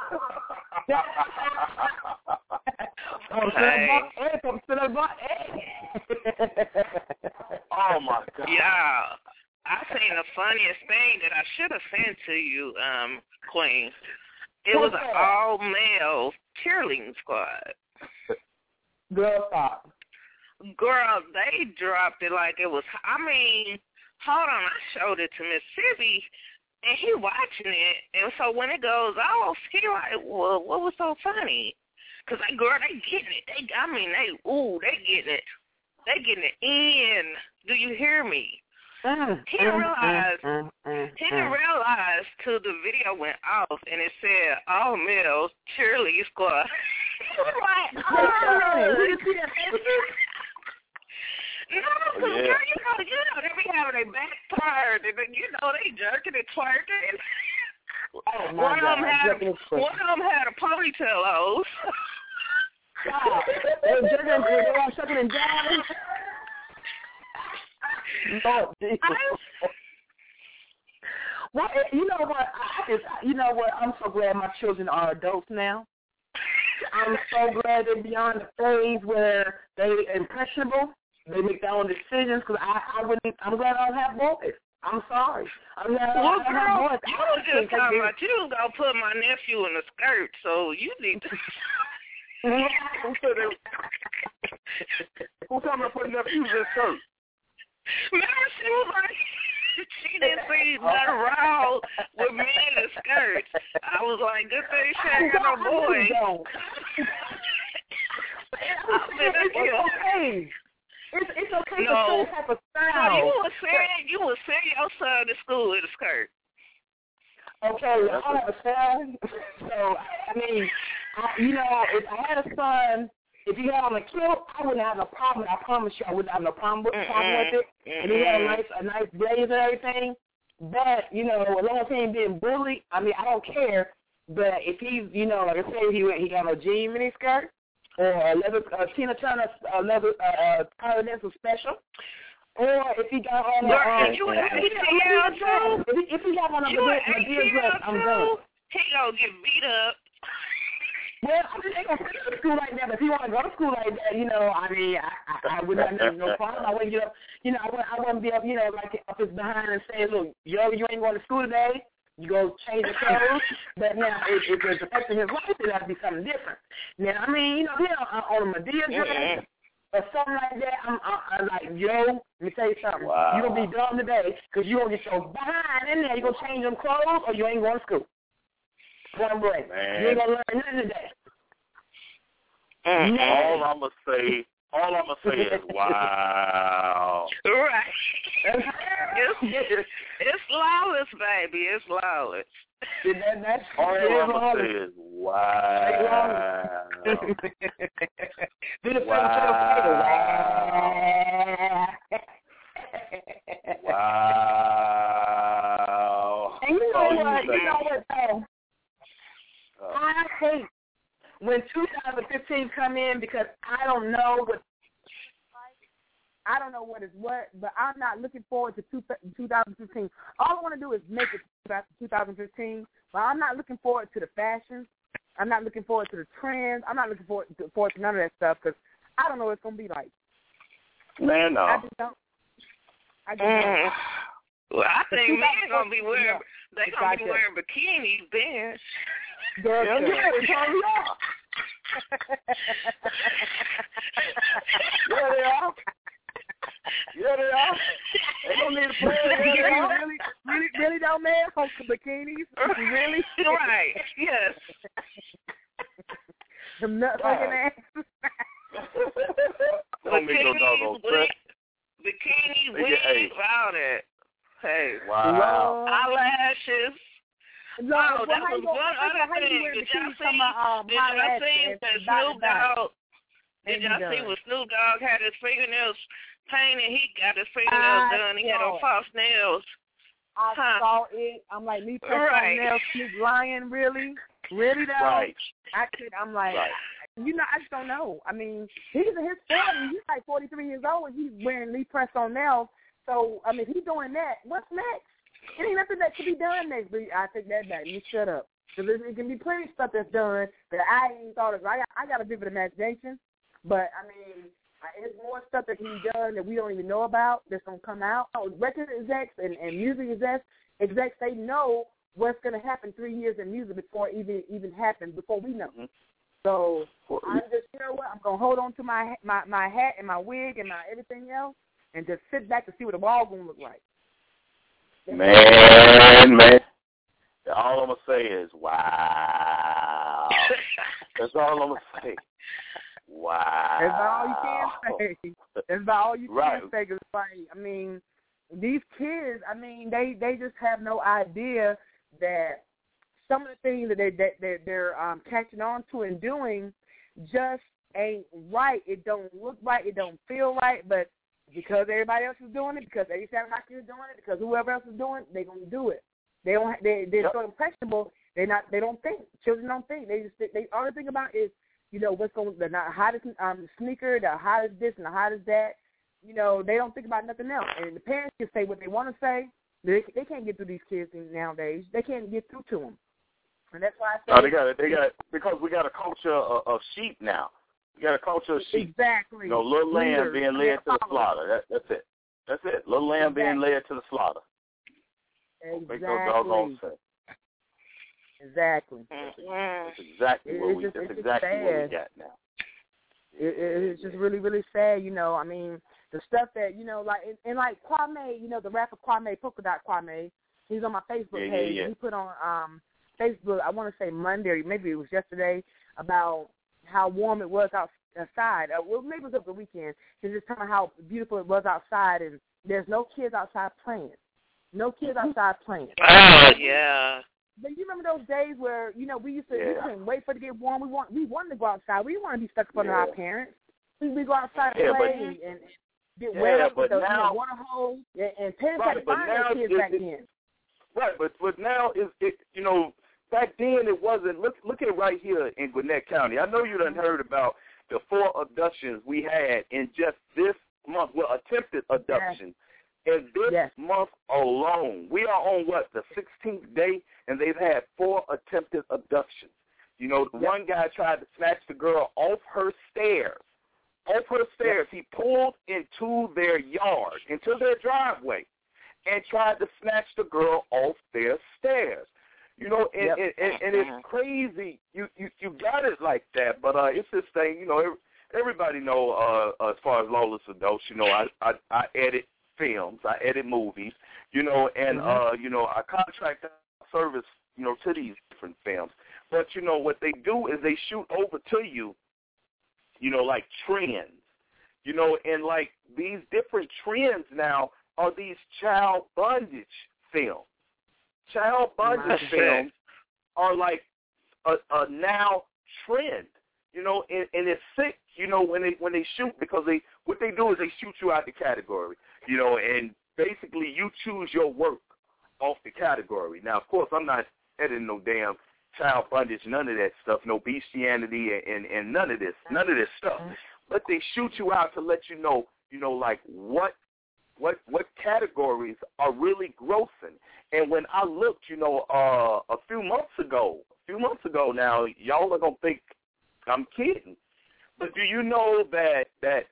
Oh my God. Yeah. I seen the funniest thing that I should have sent to you, Queen. It was an all-male cheerleading squad. Girl, stop. Girl, they dropped it like it was, I mean, hold on, I showed it to Mississippi, and he watching it, and so when it goes off, he like, well, what was so funny? Because, girl, they getting it. They getting it. They getting it in. Do you hear me? He didn't realize till the video went off, and it said, all males cheerleading squad. Like, No, because you know, they be having their back turned, and you know, they jerking and twerking. Oh, my one God. of them had a ponytail on. They were jerking, they were sucking and jiving. Lord Jesus. Well, you know what? I'm so glad my children are adults now. I'm so glad they're beyond the phase where they're impressionable. They make their own decisions. Because I'm glad I don't have boys. I'm sorry. I'm glad I don't have boys. You was just talking about you was gonna put my nephew in a skirt, so you need to. Who talking about putting nephews in a skirt? Remember, she was like, she didn't see nothing wrong with men in skirts. I was like, good thing she ain't got no boys. It's okay no. to have a style. No, you would send your son to school in a skirt. Okay, I don't have a son, so I mean, if I had a son, if he had on a kilt, I wouldn't have no problem. I promise you, I wouldn't have no problem with it. And he had a nice blazer and everything. But as long as he ain't being bullied, I mean, I don't care. But if he's, like I say, he got a jean mini skirt or a leather Tina Turner leather Continental special, or if he got on if he got on a Medea dress, I'm done. He gonna get beat up. Well, I mean, they gonna finish the school like that. But if you want to go to school like that, I mean, I wouldn't have no problem. I wouldn't get up, I wouldn't be up, like up his behind and say, look, you ain't going to school today. You go change your clothes. But now, if it's affecting his life, it has to be something different. Now, I mean, on a Medea dress or something like that, I'm like, let me tell you something. Wow. You're gonna be dumb today because you're gonna get your behind in there. You gonna change them clothes, or you ain't going to school. One break. You ain't gonna learn nothing today. All I'm gonna say is wow. Right. It's lawless, baby. It's lawless. That's all I'm gonna say is wow. Do the wow. And you know what though? I hate when 2015 come in because I don't know what is what, but I'm not looking forward to 2015. All I want to do is make it to 2015, but I'm not looking forward to the fashions. I'm not looking forward to the trends. I'm not looking forward to none of that stuff because I don't know what it's going to be like. Man, no. I just don't. Well, I think men going to be wearing, they going to be wearing bikinis then. Girl, yeah, they probably are. Yeah, they are. Yeah, they are. They don't need to play. Really, though, man? Home bikinis? Really? Right. Yes. Them nut-fucking asses. Don't make no doggone sense. Bikinis, wigs, all that. Hey. Wow. Eyelashes. Oh, that was one other thing. Did y'all see when Snoop Dogg? Did y'all see when Snoop Dogg had his fingernails painted? He got his fingernails done. He had on false nails. I saw it. I'm like, me press on nails, Snoop lying, really? Really though? Right. I'm like, you know, I just don't know. I mean, he's in his 40s. He's like 43 years old, and he's wearing Lee press on nails. So, I mean, he's doing that. What's next? It ain't nothing that could be done next, but I take that back. You shut up. Because it can be plenty of stuff that's done that I ain't thought of. I got a vivid imagination, but, I mean, there's more stuff that can be done that we don't even know about that's going to come out. Record execs and music execs, they know what's going to happen 3 years in music before it even happens, before we know. Mm-hmm. So I'm just, you know what, I'm going to hold on to my hat and my wig and my everything else and just sit back to see what the ball going to look like. Man. All I'm going to say is, wow. That's all I'm going to say. Wow. That's all you can say. That's about all you can say. Cause like, I mean, these kids, I mean, they just have no idea that some of the things that they're catching on to and doing just ain't right. It don't look right. It don't feel right. But because everybody else is doing it, because A$AP Rocky is doing it, because whoever else is doing it, they're gonna do it. They're so impressionable. They don't think. Children don't think. They all they think about is, you know, what's going, the hottest sneaker, the hottest this and the hottest that. You know, they don't think about nothing else. And the parents can say what they want to say. They can't get through these kids nowadays. They can't get through to them. And that's why I say they got because we got a culture of sheep now. We got a culture of sheep. Exactly. You know, little lamb being led to the slaughter. That's it. That's it. Little lamb being led to the slaughter. Exactly. Make no doggone sense. Exactly. That's exactly what we got now. It's just really, really sad, you know. I mean, the stuff that, you know, like, and like Kwame, you know, the rapper Kwame, Polka Dot Kwame, he's on my Facebook page. Yeah. He put on Facebook, I want to say Monday, or maybe it was yesterday, about how warm it was outside. Well, maybe it was over the weekend. He's just telling how beautiful it was outside, and there's no kids outside playing. No kids outside playing. Oh, yeah. But you remember those days where, you know, we couldn't wait for it to get warm. We wanted to go outside. We didn't want to be stuck in front of our parents. We go outside and play and get wet up with the water hose. And parents had to find their kids back then. Right, but now, you know, back then it wasn't. Look at it right here in Gwinnett County. I know you done heard about the 4 abductions we had in just this month. Well, attempted abductions. In this month alone, we are on, the 16th day, and they've had 4 attempted abductions. You know, the one guy tried to snatch the girl off her stairs. He pulled into their yard, into their driveway, and tried to snatch the girl off their stairs. You know, and it's crazy. You got it like that, but it's this thing, you know, everybody know as far as Lawless Adults, you know, I edit films, I edit movies, you know, and, you know, I contract service, you know, to these different films. But, you know, what they do is they shoot over to you, you know, like trends, you know, and like these different trends now are these child bondage films. Child bondage films are like a now trend, you know, and it's sick, you know, when they shoot, because what they do is they shoot you out the category, you know, and basically you choose your work off the category. Now, of course, I'm not editing no damn child bondage, none of that stuff, no bestiality and none of this stuff. But they shoot you out to let you know, like what categories are really grossing. And when I looked, you know, a few months ago now, y'all are gonna think I'm kidding. But do you know that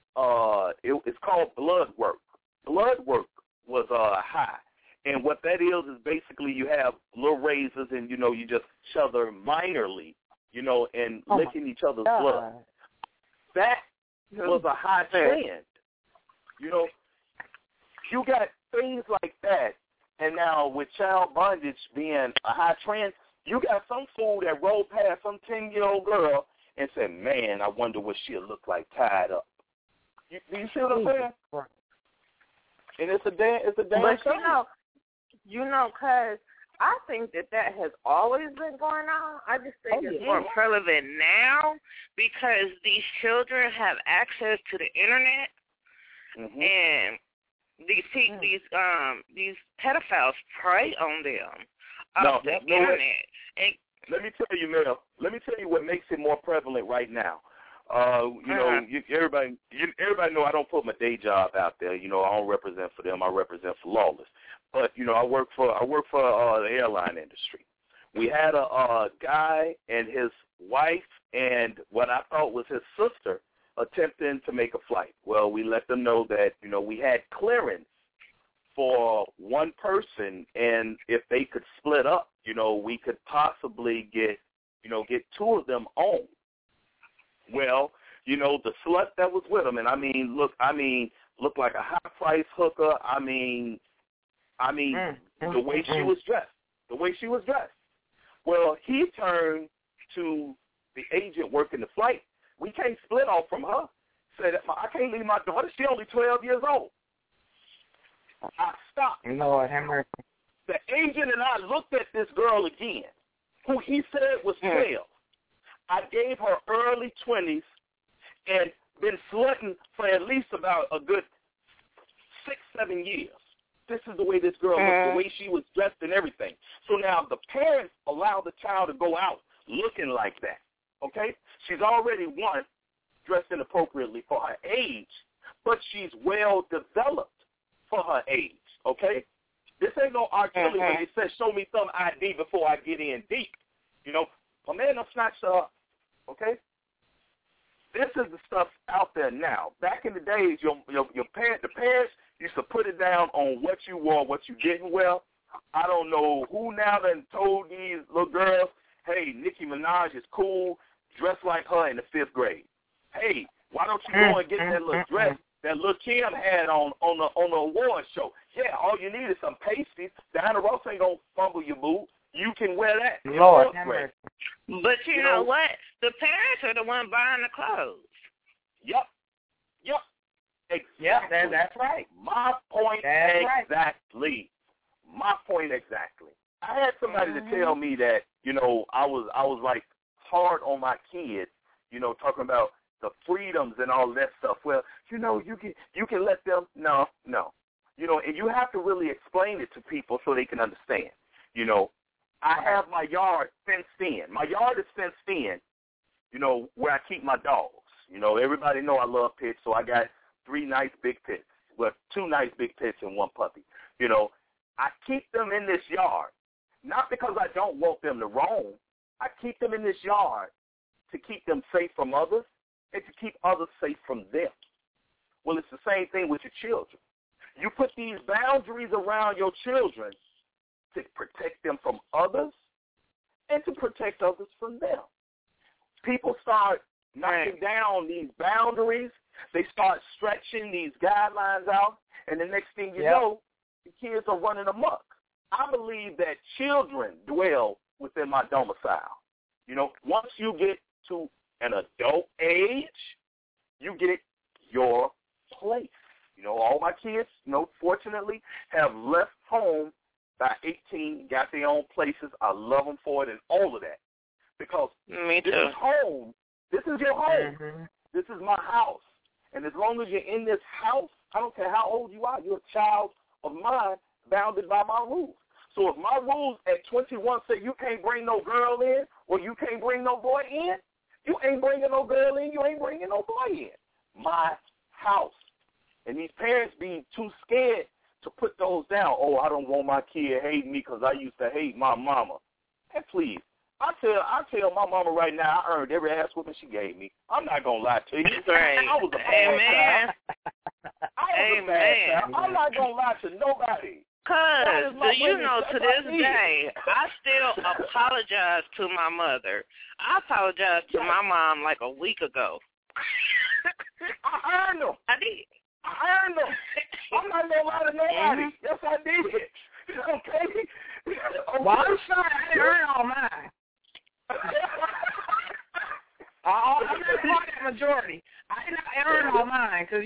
it's called blood work? Blood work was high. And what that is basically you have little razors and, you know, you just each other minorly, you know, and licking each other's blood. That was a high trend. You know, you got things like that. And now with child bondage being a high trend, you got some fool that rolled past some 10-year-old girl and said, man, I wonder what she'll look like tied up. You see what I'm saying? And it's a damn But you know, cause I think that has always been going on. I just think it's more prevalent now because these children have access to the internet, and these pedophiles prey on them off the internet. And let me tell you, Mel. Let me tell you what makes it more prevalent right now. Everybody know I don't put my day job out there. I don't represent for them. I represent for Lawless. But I work for the airline industry. We had a guy and his wife and what I thought was his sister attempting to make a flight. Well, we let them know that we had clearance for one person, and if they could split up, we could possibly get two of them on. Well, the slut that was with him, and looked like a high-price hooker. The way she was dressed. Well, he turned to the agent working the flight. We can't split off from her. Said, I can't leave my daughter. She's only 12 years old. I stopped. Lord have mercy. The agent and I looked at this girl again, who he said was 12. I gave her early 20s and been slutting for at least about a good 6-7 years. This is the way this girl looked, the way she was dressed and everything. So now the parents allow the child to go out looking like that, okay? She's already, one, dressed inappropriately for her age, but she's well-developed for her age, okay? This ain't no R. Kelly when they say, show me some ID before I get in deep. A man will snatch her up, okay? This is the stuff out there now. Back in the days, the parents used to put it down on what you wore, what you didn't wear. I don't know who now done told these little girls, hey, Nicki Minaj is cool, dress like her in the 5th grade. Hey, why don't you go and get that little dress that Lil' Kim had on the award show? Yeah, all you need is some pasties. Diana Ross ain't going to fumble your boob. You can wear that. Lord, but you know what? The parents are the one buying the clothes. Yep. Exactly. Yep, that's right. My point exactly. My point exactly. I had somebody to tell me that, I was like hard on my kids, talking about the freedoms and all that stuff. Well, you can let them, no. And you have to really explain it to people so they can understand. I have my yard fenced in. My yard is fenced in, where I keep my dogs. Everybody know I love pits, so I got 3 nice big pits. Well, 2 nice big pits and 1 puppy. I keep them in this yard, not because I don't want them to roam. I keep them in this yard to keep them safe from others and to keep others safe from them. Well, it's the same thing with your children. You put these boundaries around your children to protect them from others and to protect others from them. People start knocking down these boundaries. They start stretching these guidelines out, and the next thing you know, the kids are running amok. I believe that children dwell within my domicile. Once you get to an adult age, you get your place. All my kids, fortunately, have left home by 18, got their own places. I love them for it and all of that. Because this is home. This is your home. This is my house. And as long as you're in this house, I don't care how old you are, you're a child of mine bounded by my rules. So if my rules at 21 say you can't bring no girl in or you can't bring no boy in, you ain't bringing no girl in, you ain't bringing no boy in. My house. And these parents being too scared to put those down. Oh, I don't want my kid hating me because I used to hate my mama. And please, I tell my mama right now, I earned every ass whooping she gave me. I'm not going to lie to you. I was a bad child. I was a bad child. I'm not going to lie to nobody. Because, to this day, I still apologize to my mother. I apologized to my mom like a week ago. I earned them. I did. I earned them. I'm not going to lie to nobody. Yes, I did. Okay? Well, I'm sorry. I didn't earn all mine. I'm not part of the majority. I did not earn all mine because,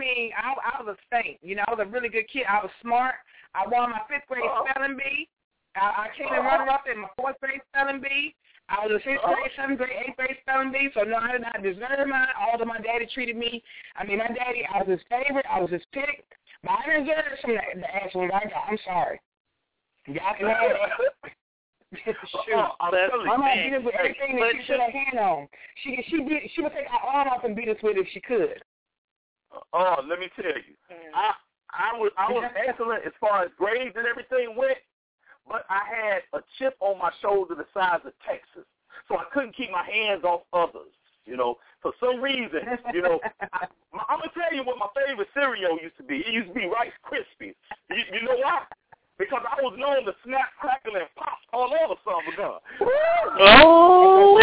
I was a saint. I was a really good kid. I was smart. I won my 5th grade spelling bee. I came in runner-up in my 4th grade spelling bee. I was a 5th grade, 7th grade, 8th grade spelling bee, so no, I did not deserve mine. Although my daddy treated me, my daddy, I was his favorite, I was his pick, but I didn't deserve some of the excellence I got. I'm sorry. Y'all can have it. Shoot. My mom beat us with everything that she put her hand on. She would take our arm off and beat us with it if she could. Oh, let me tell you, I was excellent as far as grades and everything went, but I had a chip on my shoulder the size of Texas, so I couldn't keep my hands off others. For some reason, I'm gonna tell you what my favorite cereal used to be. It used to be Rice Krispies. You know why? Because I was known to snap, crackle, and pop all over some of them. Oh,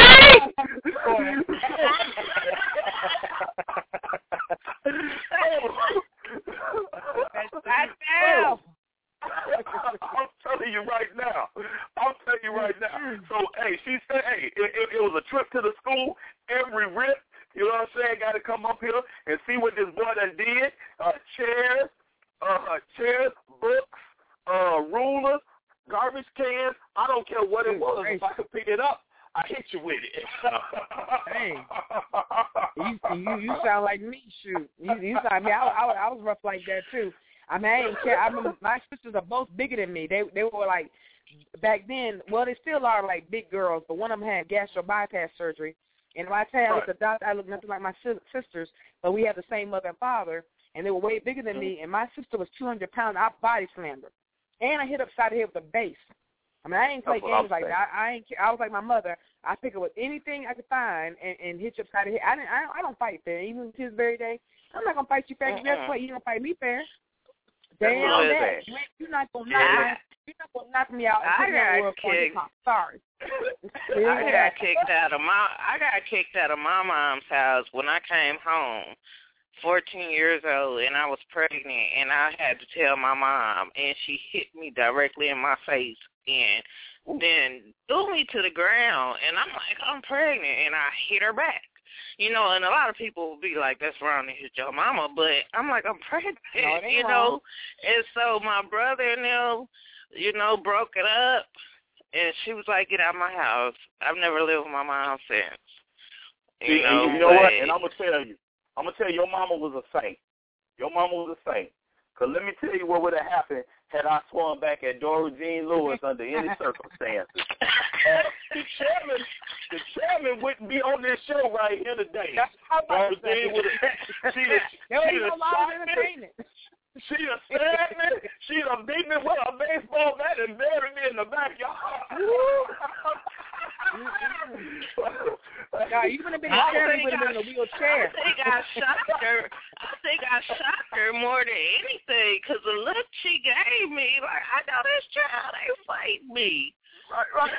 I'm telling you right now. So, she said, it was a trip to the school. Every rip, you know what I'm saying, got to come up here and see what this boy done did. Chairs, books, rulers, garbage cans. I don't care what it was. If I could pick it up, I hit you with it. Hey, you sound like me. Shoot, you sound. I was rough like that too. I ain't care. My sisters are both bigger than me. They were like back then. Well, they still are like big girls, but one of them had gastro bypass surgery. And when I tell you I was a doctor, I look nothing like my sisters, but we had the same mother and father, and they were way bigger than me. And my sister was 200 pounds. I body slammed her, and I hit upside the head with a base. I ain't play games like that. I was like my mother. I pick up with anything I could find and hit you upside the head. I don't fight fair. Even to this very day, I'm not gonna fight you fair. Guess what? You don't fight me fair. Damn that. You're not gonna knock me out. I got kicked. Sorry. I got kicked out of my mom's house when I came home. 14 years old, and I was pregnant, and I had to tell my mom, and she hit me directly in my face, and then threw me to the ground, and I'm like, I'm pregnant, and I hit her back. And a lot of people will be like, that's wrong to hit your mama, but I'm like, I'm pregnant, wrong. And so my brother and them, broke it up, and she was like, get out of my house. I've never lived with my mom since. You know what? And I'm going to tell you, your mama was a saint. Because let me tell you what would have happened had I swung back at Dora Jean Lewis under any circumstances. The chairman wouldn't be on this show right here today. Dora Jean would have she'd have stabbed me. She'd have beat me with a baseball bat and buried me in the backyard. No, you would have been in a wheelchair. I think I shocked her more than anything because the look she gave me, like, I know this child ain't fight me. Right.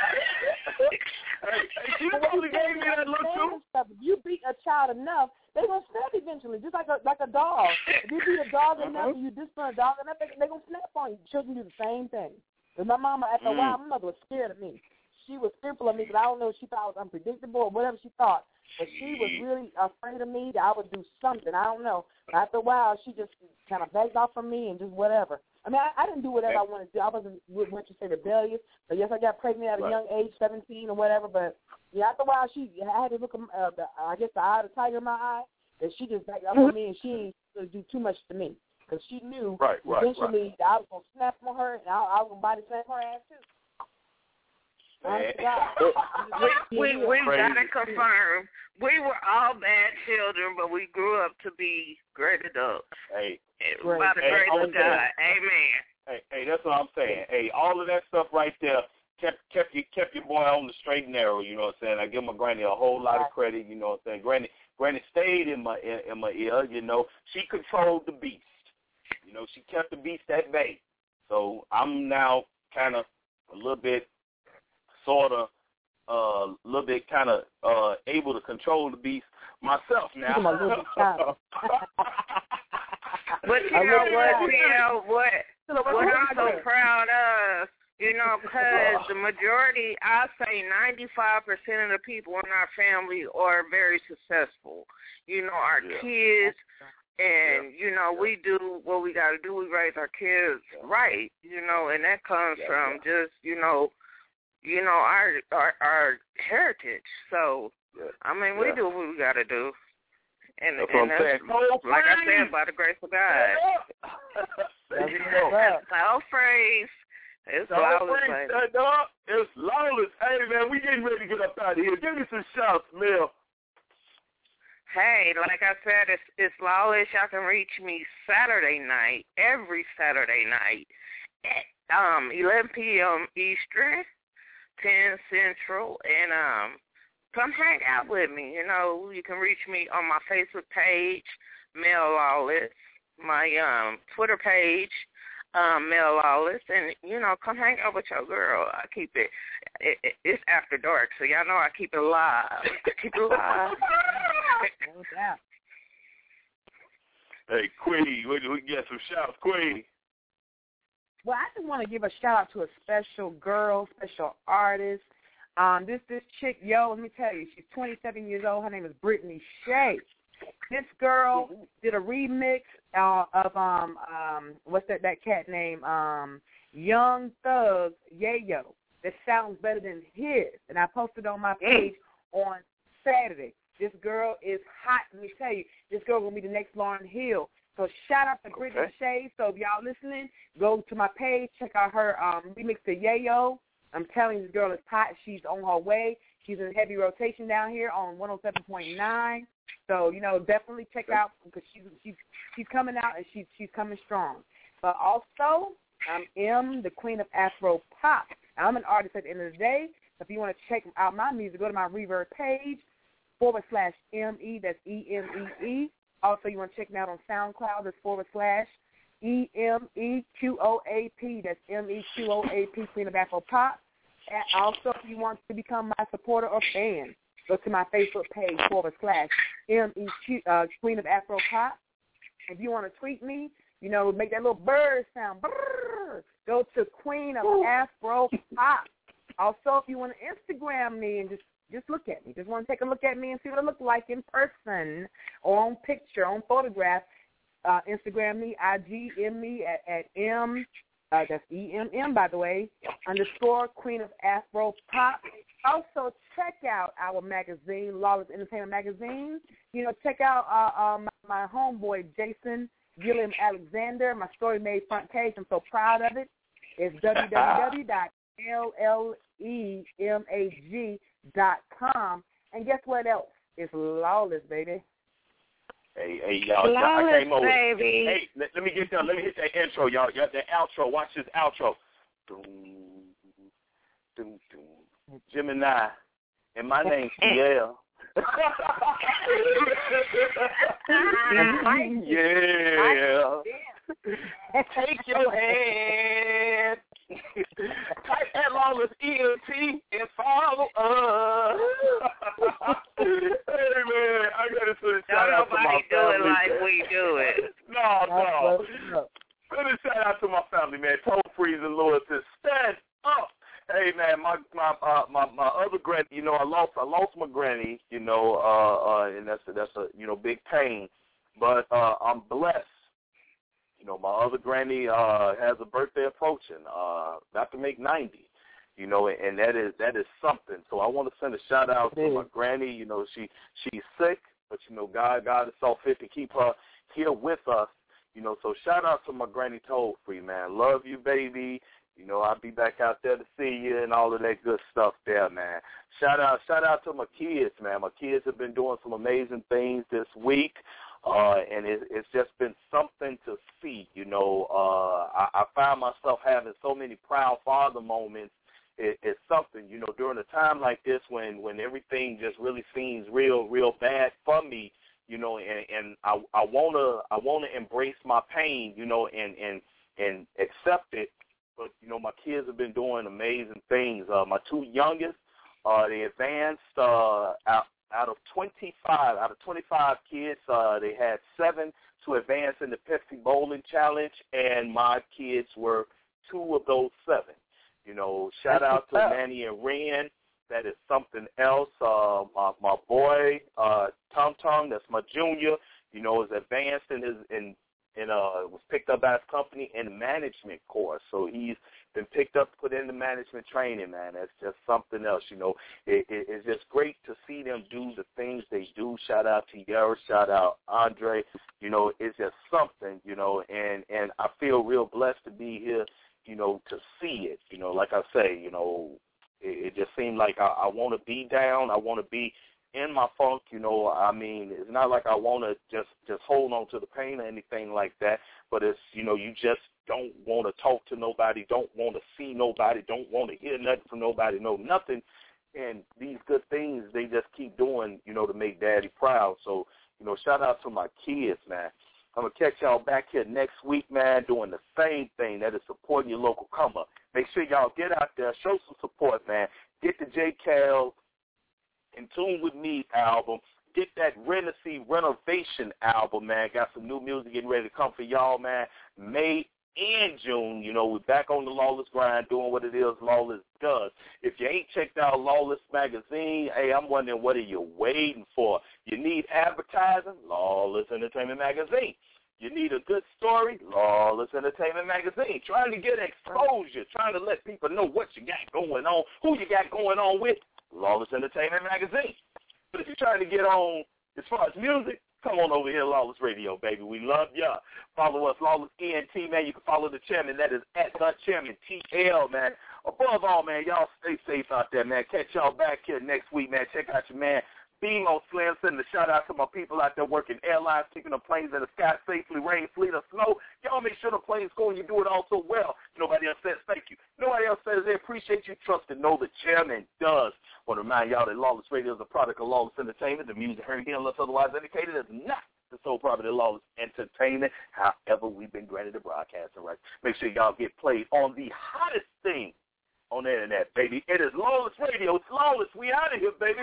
She probably gave me that look too. If you beat a child enough, they're gonna snap eventually, just like a dog. If you beat a dog enough, and you discipline a dog enough, they're gonna snap on you. Children do the same thing. Because my mama, after a while, my mother was scared of me. She was fearful of me because I don't know if she thought I was unpredictable or whatever she thought. But she was really afraid of me that I would do something. I don't know. But after a while, she just kind of backed off from me and just whatever. I didn't do whatever I wanted to do. I wasn't what you say rebellious. So yes, I got pregnant at a young age, 17 or whatever. But yeah, after a while, I had to look I guess the eye of the tiger in my eye. That she just backed off from me and she ain't going to do too much to me because she knew eventually that I was going to snap on her and I was going to body slam her ass too. We gotta confirm we were all bad children, but we grew up to be great adults. By the grace of God, amen. Hey, that's what I'm saying. Hey, all of that stuff right there kept your boy on the straight and narrow. You know what I'm saying? I give my granny a whole lot of credit. You know what I'm saying? Granny stayed in my ear. You know, she controlled the beast. You know, she kept the beast at bay. So I'm now kind of a little bit. Sort of, a little bit kind of able to control the beast myself now. But you know what I'm so proud of, because the majority, I say 95% of the people in our family are very successful. Our kids And, you know, we do what we got to do. We raise our kids right, you know, and that comes from just, you know, our heritage. So, I mean, we do what we got to do. And that's like I said, by the grace of God. So phrase. It's Lawless. It's Lawless. Hey, man, we getting ready to get up out of here. Give me some shouts, Mel. Hey, like I said, it's Lawless. Y'all can reach me Saturday night, every Saturday night at 11 p.m. Eastern, 10 Central, and come hang out with me. You know, you can reach me on my Facebook page, Mel Lawless, my Twitter page, Mel Lawless, and, you know, come hang out with your girl. I keep it's after dark, so y'all know I keep it live. Hey, Queenie, we get some shouts, Queenie. Well, I just want to give a shout-out to a special girl, special artist. This chick, let me tell you, she's 27 years old. Her name is Brittany Shea. This girl did a remix of what's that cat name? Young Thug's Yayo. That sounds better than his. And I posted on my page on Saturday. This girl is hot. Let me tell you, this girl will be the next Lauryn Hill. So shout out to Brittany Shea. So if y'all listening, go to my page, check out her remix to Yayo. I'm telling you, this girl is hot. She's on her way. She's in heavy rotation down here on 107.9. So, you know, definitely check out because she's coming out and she's coming strong. But also, I'm M, the queen of Afro Pop. I'm an artist at the end of the day. So if you want to check out my music, go to my Reverb page, /ME, that's EMEE. Also, you want to check me out on SoundCloud, that's /EMEQOAP, that's MEQOAP, Queen of Afro Pop. And also, if you want to become my supporter or fan, go to my Facebook page, /MEQ, Queen of Afro Pop. If you want to tweet me, you know, make that little bird sound, brrr, go to Queen of Afro Pop. Also, if you want to Instagram me and just look at me, just want to take a look at me and see what I look like in person or on picture, on photograph, Instagram me, IGM me at M, that's EMM, by the way, _ Queen of Afro Pop. Also, check out our magazine, Lawless Entertainment Magazine. You know, check out my homeboy, Jason Gilliam Alexander. My story made front page. I'm so proud of it. It's www.LLEMAG.com. And guess what else? It's Lawless, baby. Hey, y'all. Lawless, I came over. baby. Hey, let me get done. Let me hit that intro, y'all. Y'all, the outro. Watch this outro. Gemini. And my name's Pierre. Yeah. Take your hand. Type that Lawless ENT and follow us. Hey, man, I got to send a shout out to my family. Nobody do it like we do it. No. Send a shout out to my family, man. Toll Freeze and Lewis says, stand up. Hey, man, my other granny, you know, I lost my granny, you know, and that's a you know, big pain, but I'm blessed. You know, my other granny has a birthday approaching, about to make 90, you know, and that is something. So I want to send a shout out to my granny. You know, she's sick, but you know, God is so fit to keep her here with us. You know, so shout out to my granny Toll Free, man. Love you, baby. You know, I'll be back out there to see you and all of that good stuff there, man. Shout out to my kids, man. My kids have been doing some amazing things this week, and it's just been something to see. You know, I find myself having so many proud father moments. It's something, you know, during a time like this when everything just really seems real bad for me, you know, and I wanna embrace my pain, you know, and accept it. But, you know, my kids have been doing amazing things. My two youngest, they advanced out of 25 kids, they had 7 to advance in the Pepsi Bowling Challenge, and my kids were 2 of those 7. You know, shout out to Manny and Ren. That is something else. My boy, Tom Tom, that's my junior. you know, is advanced was picked up by his company in the management course. So he's been picked up, put into management training, man. That's just something else, you know. It's just great to see them do the things they do. Shout out to Yara, shout out Andre. You know, it's just something, you know, and I feel real blessed to be here, you know, to see it. You know, like I say, you know, it just seemed like I want to be down. I want to be in my funk, you know. I mean, it's not like I want to just hold on to the pain or anything like that, but it's, you know, you just don't want to talk to nobody, don't want to see nobody, don't want to hear nothing from nobody, no nothing. And these good things, they just keep doing, you know, to make Daddy proud. So, you know, shout out to my kids, man. I'm going to catch y'all back here next week, man, doing the same thing, that is supporting your local come up. Make sure y'all get out there, show some support, man. Get the J. Cal In Tune With Me album. Get that Renovation album, man. Got some new music getting ready to come for y'all, man. May and June, you know, we're back on the Lawless grind, doing what it is Lawless does. If you ain't checked out Lawless Magazine, hey, I'm wondering, what are you waiting for? You need advertising? Lawless Entertainment Magazine. You need a good story? Lawless Entertainment Magazine. Trying to get exposure, trying to let people know what you got going on, who you got going on with? Lawless Entertainment Magazine. But if you're trying to get on as far as music, come on over here, Lawless Radio, baby. We love y'all. Follow us, Lawless ENT, man. You can follow the chairman. That is at the chairman, TL, man. Above all, man, y'all stay safe out there, man. Catch y'all back here next week, man. Check out your man, Beam on Slim. Sending a shout-out to my people out there working airlines, keeping the planes in the sky safely, rain, sleet, or snow. Y'all make sure the planes go and you do it all so well. Nobody else says thank you. Nobody else says they appreciate you, trust, and know the chairman does. I want to remind y'all that Lawless Radio is a product of Lawless Entertainment. The music heard here, unless otherwise indicated, is not the sole property of Lawless Entertainment. However, we've been granted the broadcasting rights. Make sure y'all get played on the hottest thing on the internet, baby. It is Lawless Radio. It's Lawless. We out of here, baby.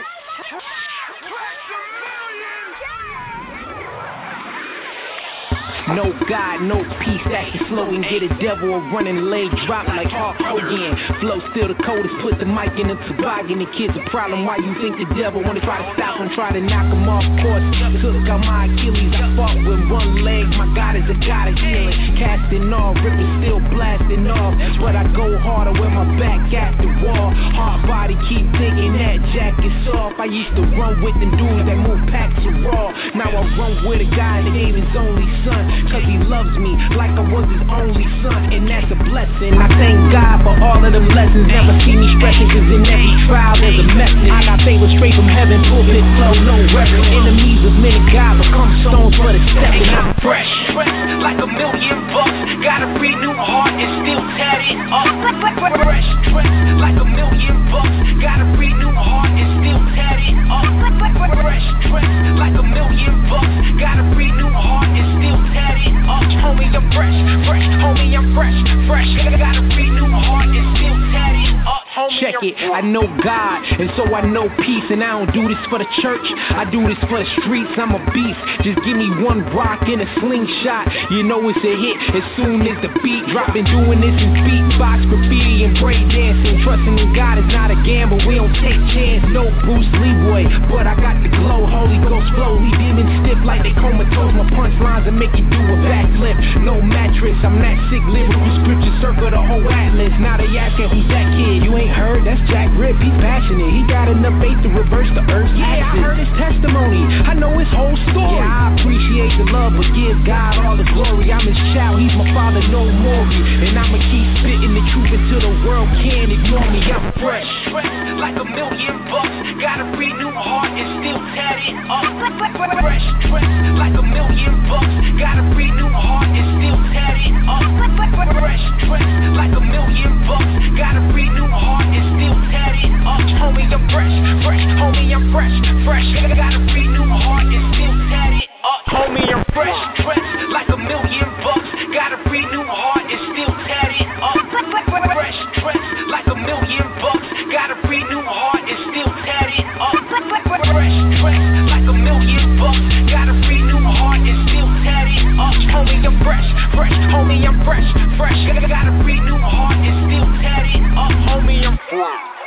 No God, no peace, acting slow and get a devil a running leg drop like Hulk Hogan. Flow still the coldest, put the mic in a toboggan. The kid's a problem, why you think the devil wanna try to stop him, try to knock him off course. Took out my Achilles, I fought with one leg, my God is a God of healing. Casting off, ripping, still blasting off. But I go harder with my back at the wall. Hard body, keep thinking that jacket's off. I used to run with them dudes that move packs of raw. Now I run with a guy that gave his only son, cause he loves me like I was his only son, and that's a blessing. I thank God for all of them lessons. Never see me stressing, cause in every trial there's a message. I got favor straight from heaven, pulpit flow, no reverence. Enemies of men of God become stones for the stepping. I'm fresh, like $1 million bucks. Got a free new heart and still tatted up. Fresh, like $1 million bucks. Got a free new heart and still tatted up. Fresh, like $1 million bucks. Got a free new heart and still tatted up. Homie, I'm fresh, homie, I'm fresh. Got a free new heart and still tatted up. Homie, check it, I know God, and so I know peace. And I don't do this for the church, I do this for the streets. I'm a beast, just give me one rock and a slingshot. You know it's a hit as soon as the beat drop. Been doing this in beatbox, graffiti, and break dancing. Trusting in God is not a gamble, we don't take chance. No Bruce Lee boy, but I got the glow. Holy Ghost flow, leave demons stiff like they comatose. My punchlines and make you do a backflip. No mattress, I'm that sick, lyrical scripture circle the whole atlas. Now they asking who's that kid, you ain't heard? That's Jack Rip, he's passionate. He got enough faith to reverse the earth's axis. I heard his testimony, I know his whole story. Yeah, I appreciate the love, but give God all the glory. I'm his child, he's my father, no more. And I'ma keep spitting the truth until the world can't ignore me. I'm fresh, like $1 million bucks. Got a free new heart and still tatted up. Fresh, like $1 million bucks. Got a free new heart and still tatted up. Fresh, like $1 million bucks. Got a free new heart and still tatted up. Homie, I'm fresh, homie, I'm fresh. Got a free new heart and still tatted up. Homie, I'm fresh, like $1 million bucks. Got a free new heart and still tatted up. Fresh, like $1 million bucks. Got a free new heart and still tatted up. Fresh, like $1 million bucks. Got a free new heart and still tatted up. Homie, I'm fresh, homie, I'm fresh. Got a free new heart and still tatted up. Homie, I'm fresh.